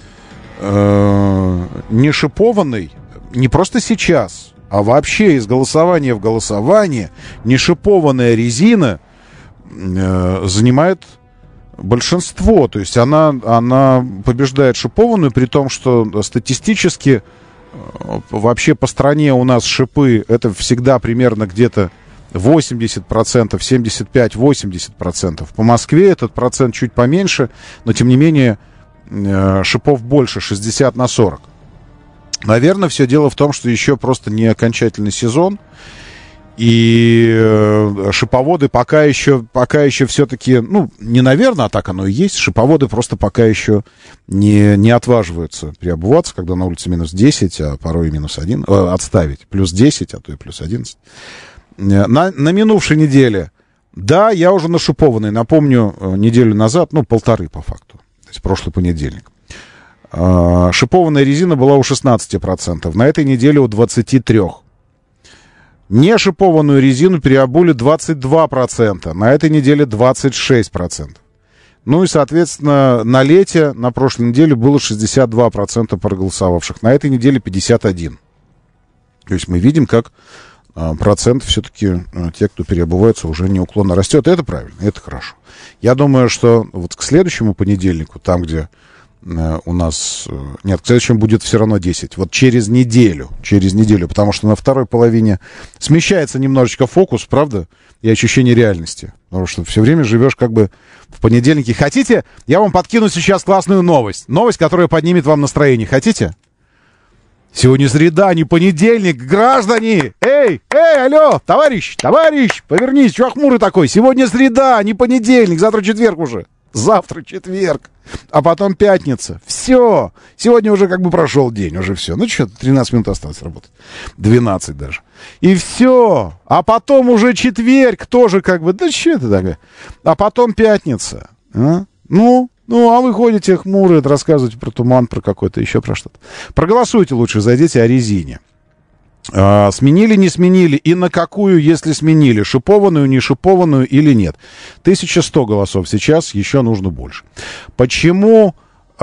не шипованный, не просто сейчас, а вообще из голосования в голосование не шипованная резина занимает большинство. То есть она побеждает шипованную, при том, что статистически вообще по стране у нас шипы это всегда примерно где-то 80%, 75-80%. По Москве этот процент чуть поменьше, но тем не менее шипов больше, 60/40. Наверное, все дело в том, что еще просто не окончательный сезон, и шиповоды пока еще все-таки, ну, не наверное, а так оно и есть, шиповоды просто пока еще не отваживаются переобуваться, когда на улице минус 10, а порой и минус 1, отставить, плюс 10, а то и плюс 11. На минувшей неделе, да, я уже нашипованный, напомню, неделю назад, ну, полторы по факту, то есть прошлый понедельник. Шипованная резина была у 16%, на этой неделе у 23%. Нешипованную резину переобули 22%, на этой неделе 26%. Ну и, соответственно, на лете, на прошлой неделе было 62% проголосовавших, на этой неделе 51%. То есть мы видим, как процент все-таки те, кто переобувается, уже неуклонно растет. И это правильно, это хорошо. Я думаю, что вот к следующему понедельнику, там, где у нас... Нет, к следующему будет все равно 10. Вот через неделю, потому что на второй половине смещается немножечко фокус, правда, и ощущение реальности. Потому что все время живешь как бы в понедельнике. Хотите, я вам подкину сейчас классную новость. Новость, которая поднимет вам настроение. Хотите? Сегодня среда, а не понедельник. Граждане! Эй, алло, товарищ, повернись, чего хмурый такой? Сегодня среда, а не понедельник, завтра четверг уже. Завтра четверг, а потом пятница. Все. Сегодня уже как бы прошел день, уже все. Ну что, 13 минут осталось работать. 12 даже. И все. А потом уже четверг тоже как бы, да что это такое? А потом пятница. А? Ну, а вы ходите хмурые, рассказываете про туман, про какой-то, еще про что-то. Проголосуйте лучше, зайдите о резине. Сменили, не сменили, и на какую, если сменили, шипованную, не шипованную или нет. 1100 голосов сейчас, еще нужно больше. Почему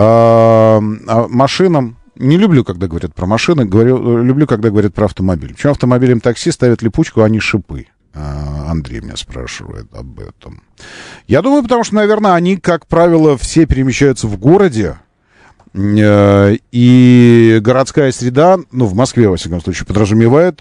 машинам, не люблю, когда говорят про машины, люблю, когда говорят про автомобиль. Почему автомобилям такси ставят липучку, а не шипы? Андрей меня спрашивает об этом. Я думаю, потому что, наверное, они, как правило, все перемещаются в городе, и городская среда, ну, в Москве, во всяком случае, подразумевает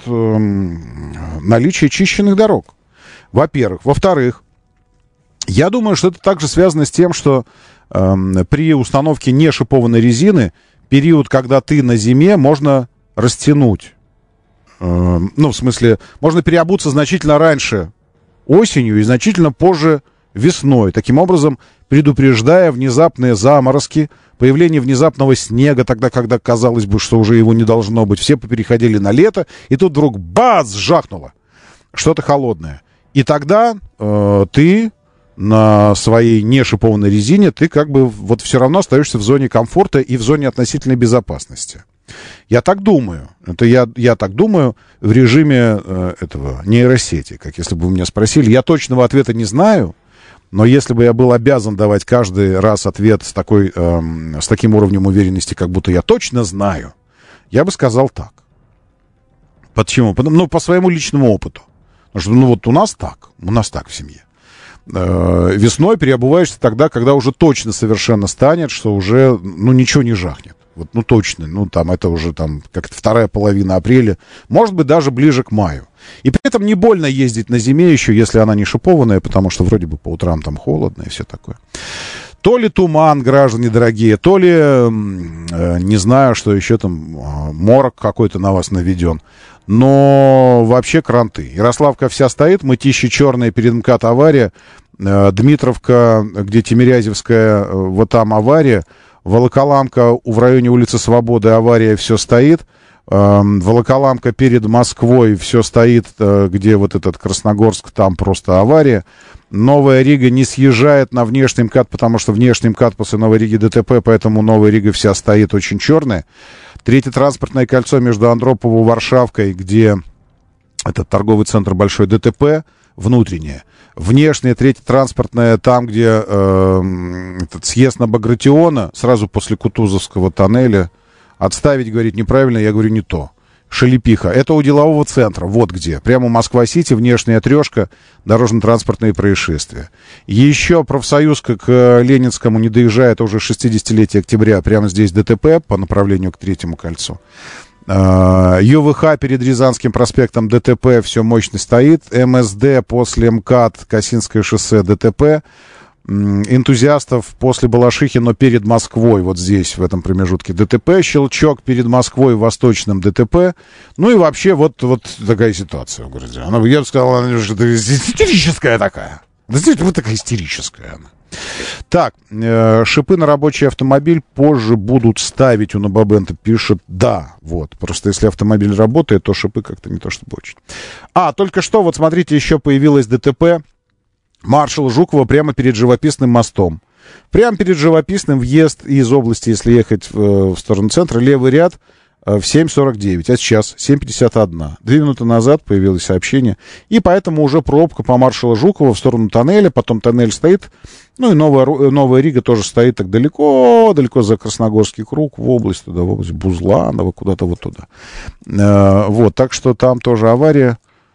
наличие чищенных дорог. Во-первых. Во-вторых, я думаю, что это также связано с тем, что при установке нешипованной резины период, когда ты на зиме, можно растянуть. Ну, в смысле, можно переобуться значительно раньше осенью и значительно позже весной. Таким образом, предупреждая внезапные заморозки, появление внезапного снега, тогда, когда казалось бы, что уже его не должно быть. Все переходили на лето, и тут вдруг бац, жахнуло что-то холодное. И тогда ты на своей нешипованной резине, ты как бы вот все равно остаешься в зоне комфорта и в зоне относительной безопасности. Я так думаю. Это я так думаю в режиме этого нейросети. Как если бы вы меня спросили. Я точного ответа не знаю. Но если бы я был обязан давать каждый раз ответ с таким уровнем уверенности, как будто я точно знаю, я бы сказал так. Почему? Ну, по своему личному опыту. Потому что, ну, вот у нас так в семье. Весной переобуваешься тогда, когда уже точно совершенно станет, что уже, ну, ничего не жахнет. Вот, ну, точно, ну, там, это уже, там, как-то вторая половина апреля, может быть, даже ближе к маю. И при этом не больно ездить на зиме еще, если она не шипованная, потому что вроде бы по утрам там холодно и все такое. То ли туман, граждане дорогие, то ли, не знаю, что еще там, морок какой-то на вас наведен. Но вообще кранты. Ярославка вся стоит, мытищи черные, перед МКАД авария, Дмитровка, где Тимирязевская, вот там авария, Волоколамка в районе улицы Свободы авария, все стоит. Волоколамка перед Москвой, все стоит, где вот этот Красногорск, там просто авария. Новая Рига не съезжает на внешний МКАД, потому что внешний МКАД после Новой Риги ДТП, поэтому Новая Рига вся стоит очень черная. Третье транспортное кольцо между Андропово и Варшавкой, где этот торговый центр большой, ДТП, внутреннее. Внешнее, третье транспортное, там, где этот съезд на Багратиона, сразу после Кутузовского тоннеля. Отставить, говорит, неправильно, я говорю, не то. Шелепиха. Это у делового центра, вот где. Прямо Москва-Сити, внешняя трешка, дорожно-транспортные происшествия. Еще профсоюзка к Ленинскому не доезжает, уже 60-летие октября, прямо здесь ДТП по направлению к Третьему кольцу. ЮВХ перед Рязанским проспектом ДТП, все мощно стоит. МСД после МКАД, Косинское шоссе ДТП. Энтузиастов после Балашихи, но перед Москвой, вот здесь, в этом промежутке ДТП. Щелчок перед Москвой, Восточным ДТП. Ну и вообще вот такая ситуация в городе. Она, я бы сказал, она что-то истерическая такая. Действительно, вот такая истерическая она. Так, шипы на рабочий автомобиль позже будут ставить, у Набабента пишет, да, вот. Просто если автомобиль работает, то шипы как-то не то чтобы очень. Только что, вот смотрите, еще появилось дТП. Маршала Жукова прямо перед Живописным мостом. Прямо перед Живописным въезд из области, если ехать в сторону центра, левый ряд в 7:49, а сейчас 7:51. 2 минуты назад появилось сообщение. И поэтому уже пробка по Маршала Жукова в сторону тоннеля, потом тоннель стоит. Ну и Новая Рига тоже стоит так далеко за Красногорский круг, в область туда, в область Бузланова, куда-то вот туда. Вот, так что там тоже авария.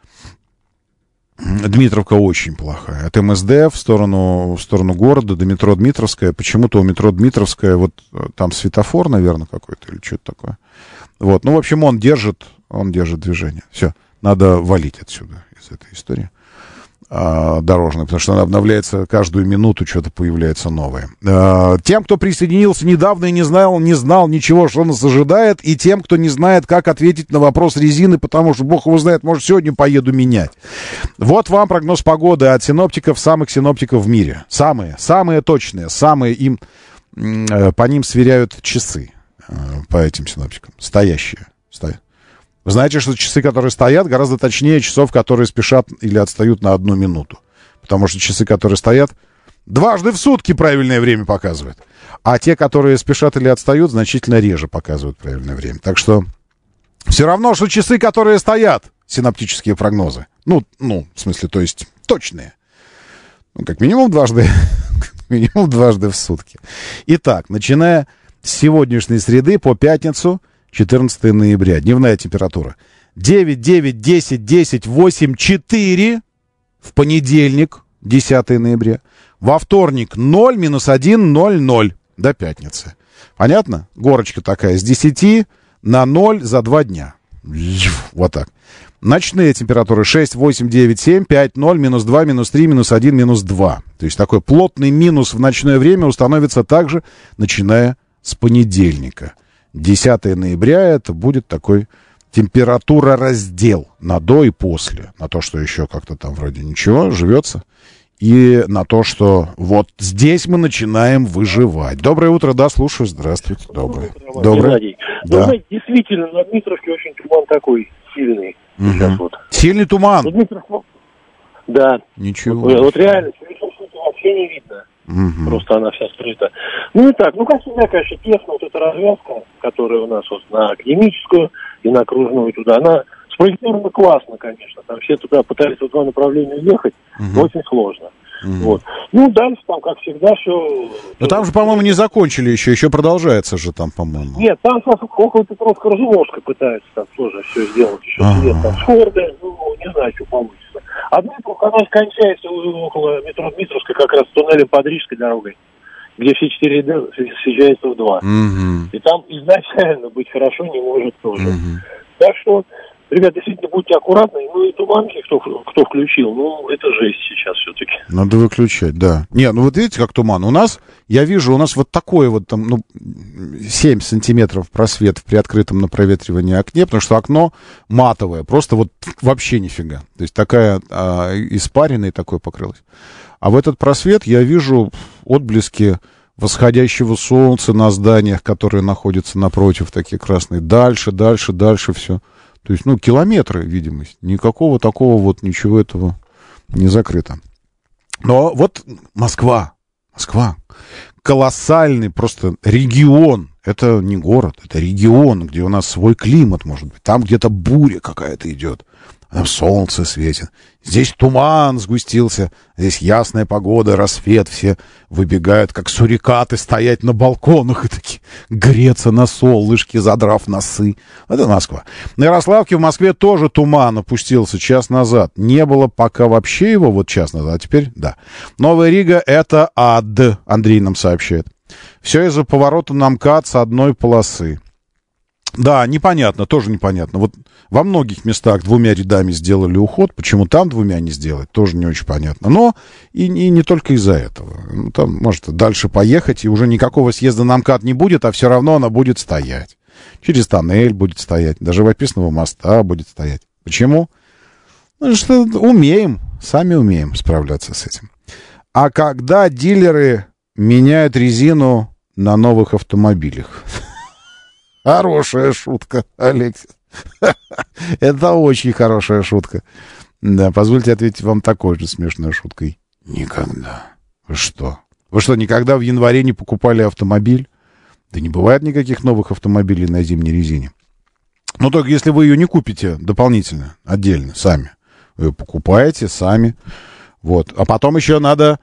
Дмитровка очень плохая. От МСД в сторону города до метро Дмитровская. Почему-то у метро Дмитровская вот там светофор, наверное, какой-то или что-то такое. Вот. Ну, в общем, он держит движение. Все, надо валить отсюда из этой истории дорожной, потому что она обновляется каждую минуту, что-то появляется новое. Тем, кто присоединился недавно и не знал ничего, что нас ожидает, и тем, кто не знает, как ответить на вопрос резины, потому что, бог его знает, может, сегодня поеду менять. Вот вам прогноз погоды от синоптиков, самых синоптиков в мире. Самые точные, по ним сверяют часы, по этим синоптикам, стоящие. Вы знаете, что часы, которые стоят, гораздо точнее часов, которые спешат или отстают на 1 минуту. Потому что часы, которые стоят, дважды в сутки правильное время показывают. А те, которые спешат или отстают, значительно реже показывают правильное время. Так что все равно, что часы, которые стоят, синоптические прогнозы. Ну, в смысле, то есть точные. Как минимум дважды в сутки. Итак, начиная с сегодняшней среды по пятницу, 14 ноября. Дневная температура 9, 9, 10, 10, 8, 4. В понедельник, 10 ноября. Во вторник 0, -1, 0, 0 до пятницы. Понятно? Горочка такая с 10 на 0 за 2 дня. Вот так. Ночные температуры 6, 8, 9, 7, 5, 0, -2, -3, -1, -2. То есть такой плотный минус в ночное время установится также, начиная с понедельника. 10 ноября это будет такой температура-раздел на до и после. На то, что еще как-то там вроде ничего, живется. И на то, что вот здесь мы начинаем выживать. Доброе утро, да, слушаю. Здравствуйте. Доброе. Геннадий. Да. Ну, знаете, действительно, на Дмитровке очень туман такой сильный. Сейчас вот. Сильный туман? Да. Ничего. Вот реально, вообще не видно. Просто она вся скрыта. Ну и так, как всегда, конечно, тесно, вот эта развязка, которая у нас вот на Академическую и на Окружную туда, она спроектирована классно, конечно. Там все туда пытались в 2 направления ехать, но очень сложно. Вот. Ну, дальше там, как всегда, все... Но там же, по-моему, не закончили еще продолжается же там, по-моему. Нет, там сейчас около Петровска-Разумовска пытаются там тоже все сделать, еще свет, там Форды, не знаю, что получится. А Дмитровка, она кончается около метро Дмитровской, как раз туннелем под Рижской дорогой, где все 4 ряда съезжаются в 2. И там изначально быть хорошо не может тоже. Так что, ребят, действительно, будьте аккуратны. Ну и туманки, кто включил, это жесть сейчас все-таки. Надо выключать, да. Вот видите, как туман. Я вижу, у нас вот такое вот там, 7 сантиметров просвет в приоткрытом на проветривании окне, потому что окно матовое, просто вот вообще нифига. То есть такая испаренная такое покрылось. А в этот просвет я вижу отблески восходящего солнца на зданиях, которые находятся напротив, такие красные. Дальше все. То есть, километры видимость. Никакого такого вот ничего этого не закрыто. Но вот Москва. колоссальный просто регион. Это не город, это регион, где у нас свой климат, может быть. Там где-то буря какая-то идет. Там солнце светит. Здесь туман сгустился. Здесь ясная погода, рассвет. Все выбегают, как сурикаты, стоять на балконах и такие греться на солнышке, задрав носы. Это Москва. На Ярославке в Москве тоже туман опустился час назад. Не было пока вообще его вот час назад, а теперь да. Новая Рига — это ад, Андрей нам сообщает. Все из-за поворота на МКАД с одной полосы. Да, непонятно, тоже непонятно. Вот во многих местах двумя рядами сделали уход. Почему там двумя не сделать, тоже не очень понятно. Но и не только из-за этого. Ну, там может дальше поехать, и уже никакого съезда на МКАД не будет, а все равно она будет стоять. Через тоннель будет стоять, до живописного моста будет стоять. Почему? Ну, что умеем, сами умеем справляться с этим. А когда дилеры меняют резину на новых автомобилях? Хорошая шутка, Алексис. Это очень хорошая шутка. Да, позвольте ответить вам такой же смешной шуткой. Никогда. Вы что? Вы что, никогда в январе не покупали автомобиль? Да не бывает никаких новых автомобилей на зимней резине. Ну, только если вы ее не купите дополнительно, отдельно, сами. Вы ее покупаете сами. Вот. А потом еще надо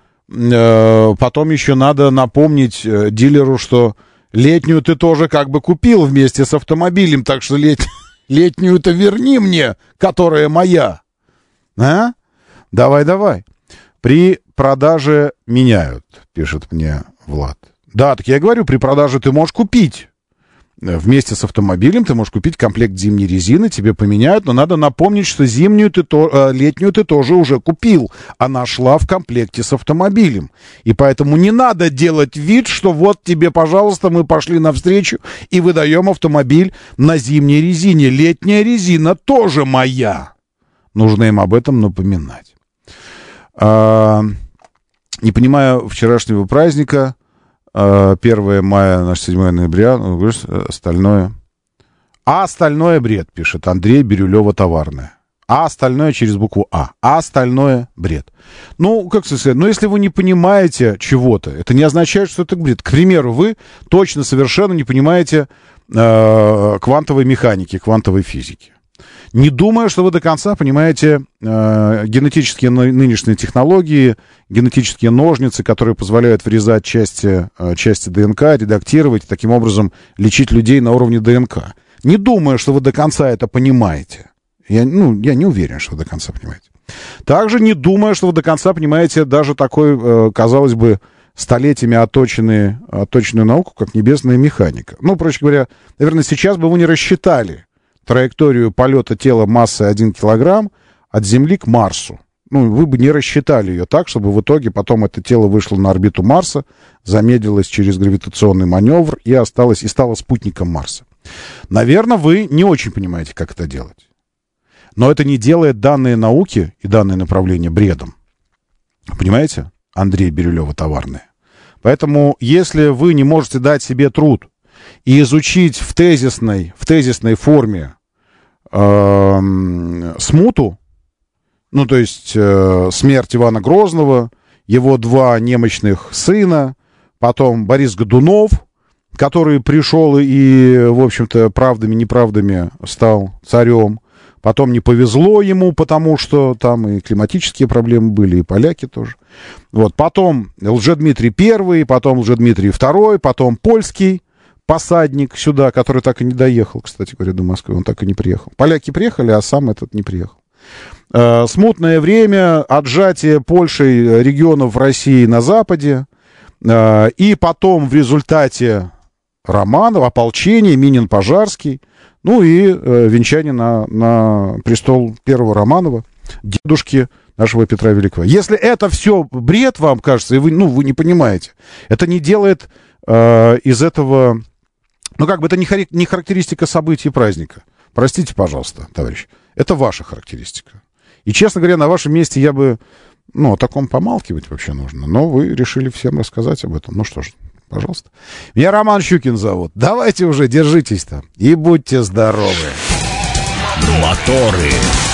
напомнить дилеру, что летнюю ты тоже как бы купил вместе с автомобилем, так что летнюю-то верни мне, которая моя. А? Давай. При продаже меняют, пишет мне Влад. Да, так я говорю, при продаже ты можешь купить. Вместе с автомобилем ты можешь купить комплект зимней резины, тебе поменяют, но надо напомнить, что летнюю ты тоже уже купил. Она шла в комплекте с автомобилем. И поэтому не надо делать вид, что вот тебе, пожалуйста, мы пошли навстречу и выдаем автомобиль на зимней резине. Летняя резина тоже моя. Нужно им об этом напоминать. Не понимаю вчерашнего праздника. 1 мая, 7 ноября, остальное. А остальное бред, пишет Андрей Бирюлева Товарная. А остальное через букву А. А остальное бред. Ну, как сказать, если вы не понимаете чего-то, это не означает, что это бред. К примеру, вы точно совершенно не понимаете квантовой механики, квантовой физики. Не думаю, что вы до конца понимаете генетические нынешние технологии, генетические ножницы, которые позволяют вырезать части ДНК, редактировать и таким образом лечить людей на уровне ДНК. Не думаю, что вы до конца это понимаете. Я не уверен, что вы до конца понимаете. Также не думаю, что вы до конца понимаете даже такой, казалось бы, столетиями отточенную науку, как небесная механика. Ну, проще говоря, наверное, сейчас бы вы не рассчитали траекторию полета тела массой 1 килограмм от Земли к Марсу. Ну, вы бы не рассчитали ее так, чтобы в итоге потом это тело вышло на орбиту Марса, замедлилось через гравитационный маневр и стало спутником Марса. Наверное, вы не очень понимаете, как это делать. Но это не делает данные науки и данное направление бредом. Понимаете? Андрей Бирюлева Товарная. Поэтому, если вы не можете дать себе труд и изучить в тезисной форме смуту, ну, то есть смерть Ивана Грозного, его 2 немощных сына, потом Борис Годунов, который пришел и, в общем-то, правдами-неправдами стал царем, потом не повезло ему, потому что там и климатические проблемы были, и поляки тоже. Вот, потом Лжедмитрий I, потом Лжедмитрий II, потом польский посадник сюда, который так и не доехал, кстати говоря, до Москвы, он так и не приехал. Поляки приехали, а сам этот не приехал. Смутное время, отжатие Польшей регионов России на Западе, и потом в результате Романов, ополчение, Минин-Пожарский, ну и венчание на престол первого Романова, дедушки нашего Петра Великого. Если это все бред вам кажется, и вы не понимаете, это не делает из этого... Ну, как бы это не характеристика событий праздника. Простите, пожалуйста, товарищ. Это ваша характеристика. И, честно говоря, на вашем месте я бы... о таком помалкивать вообще нужно. Но вы решили всем рассказать об этом. Ну что ж, пожалуйста. Меня Роман Щукин зовут. Давайте уже, держитесь там. И будьте здоровы. Моторы.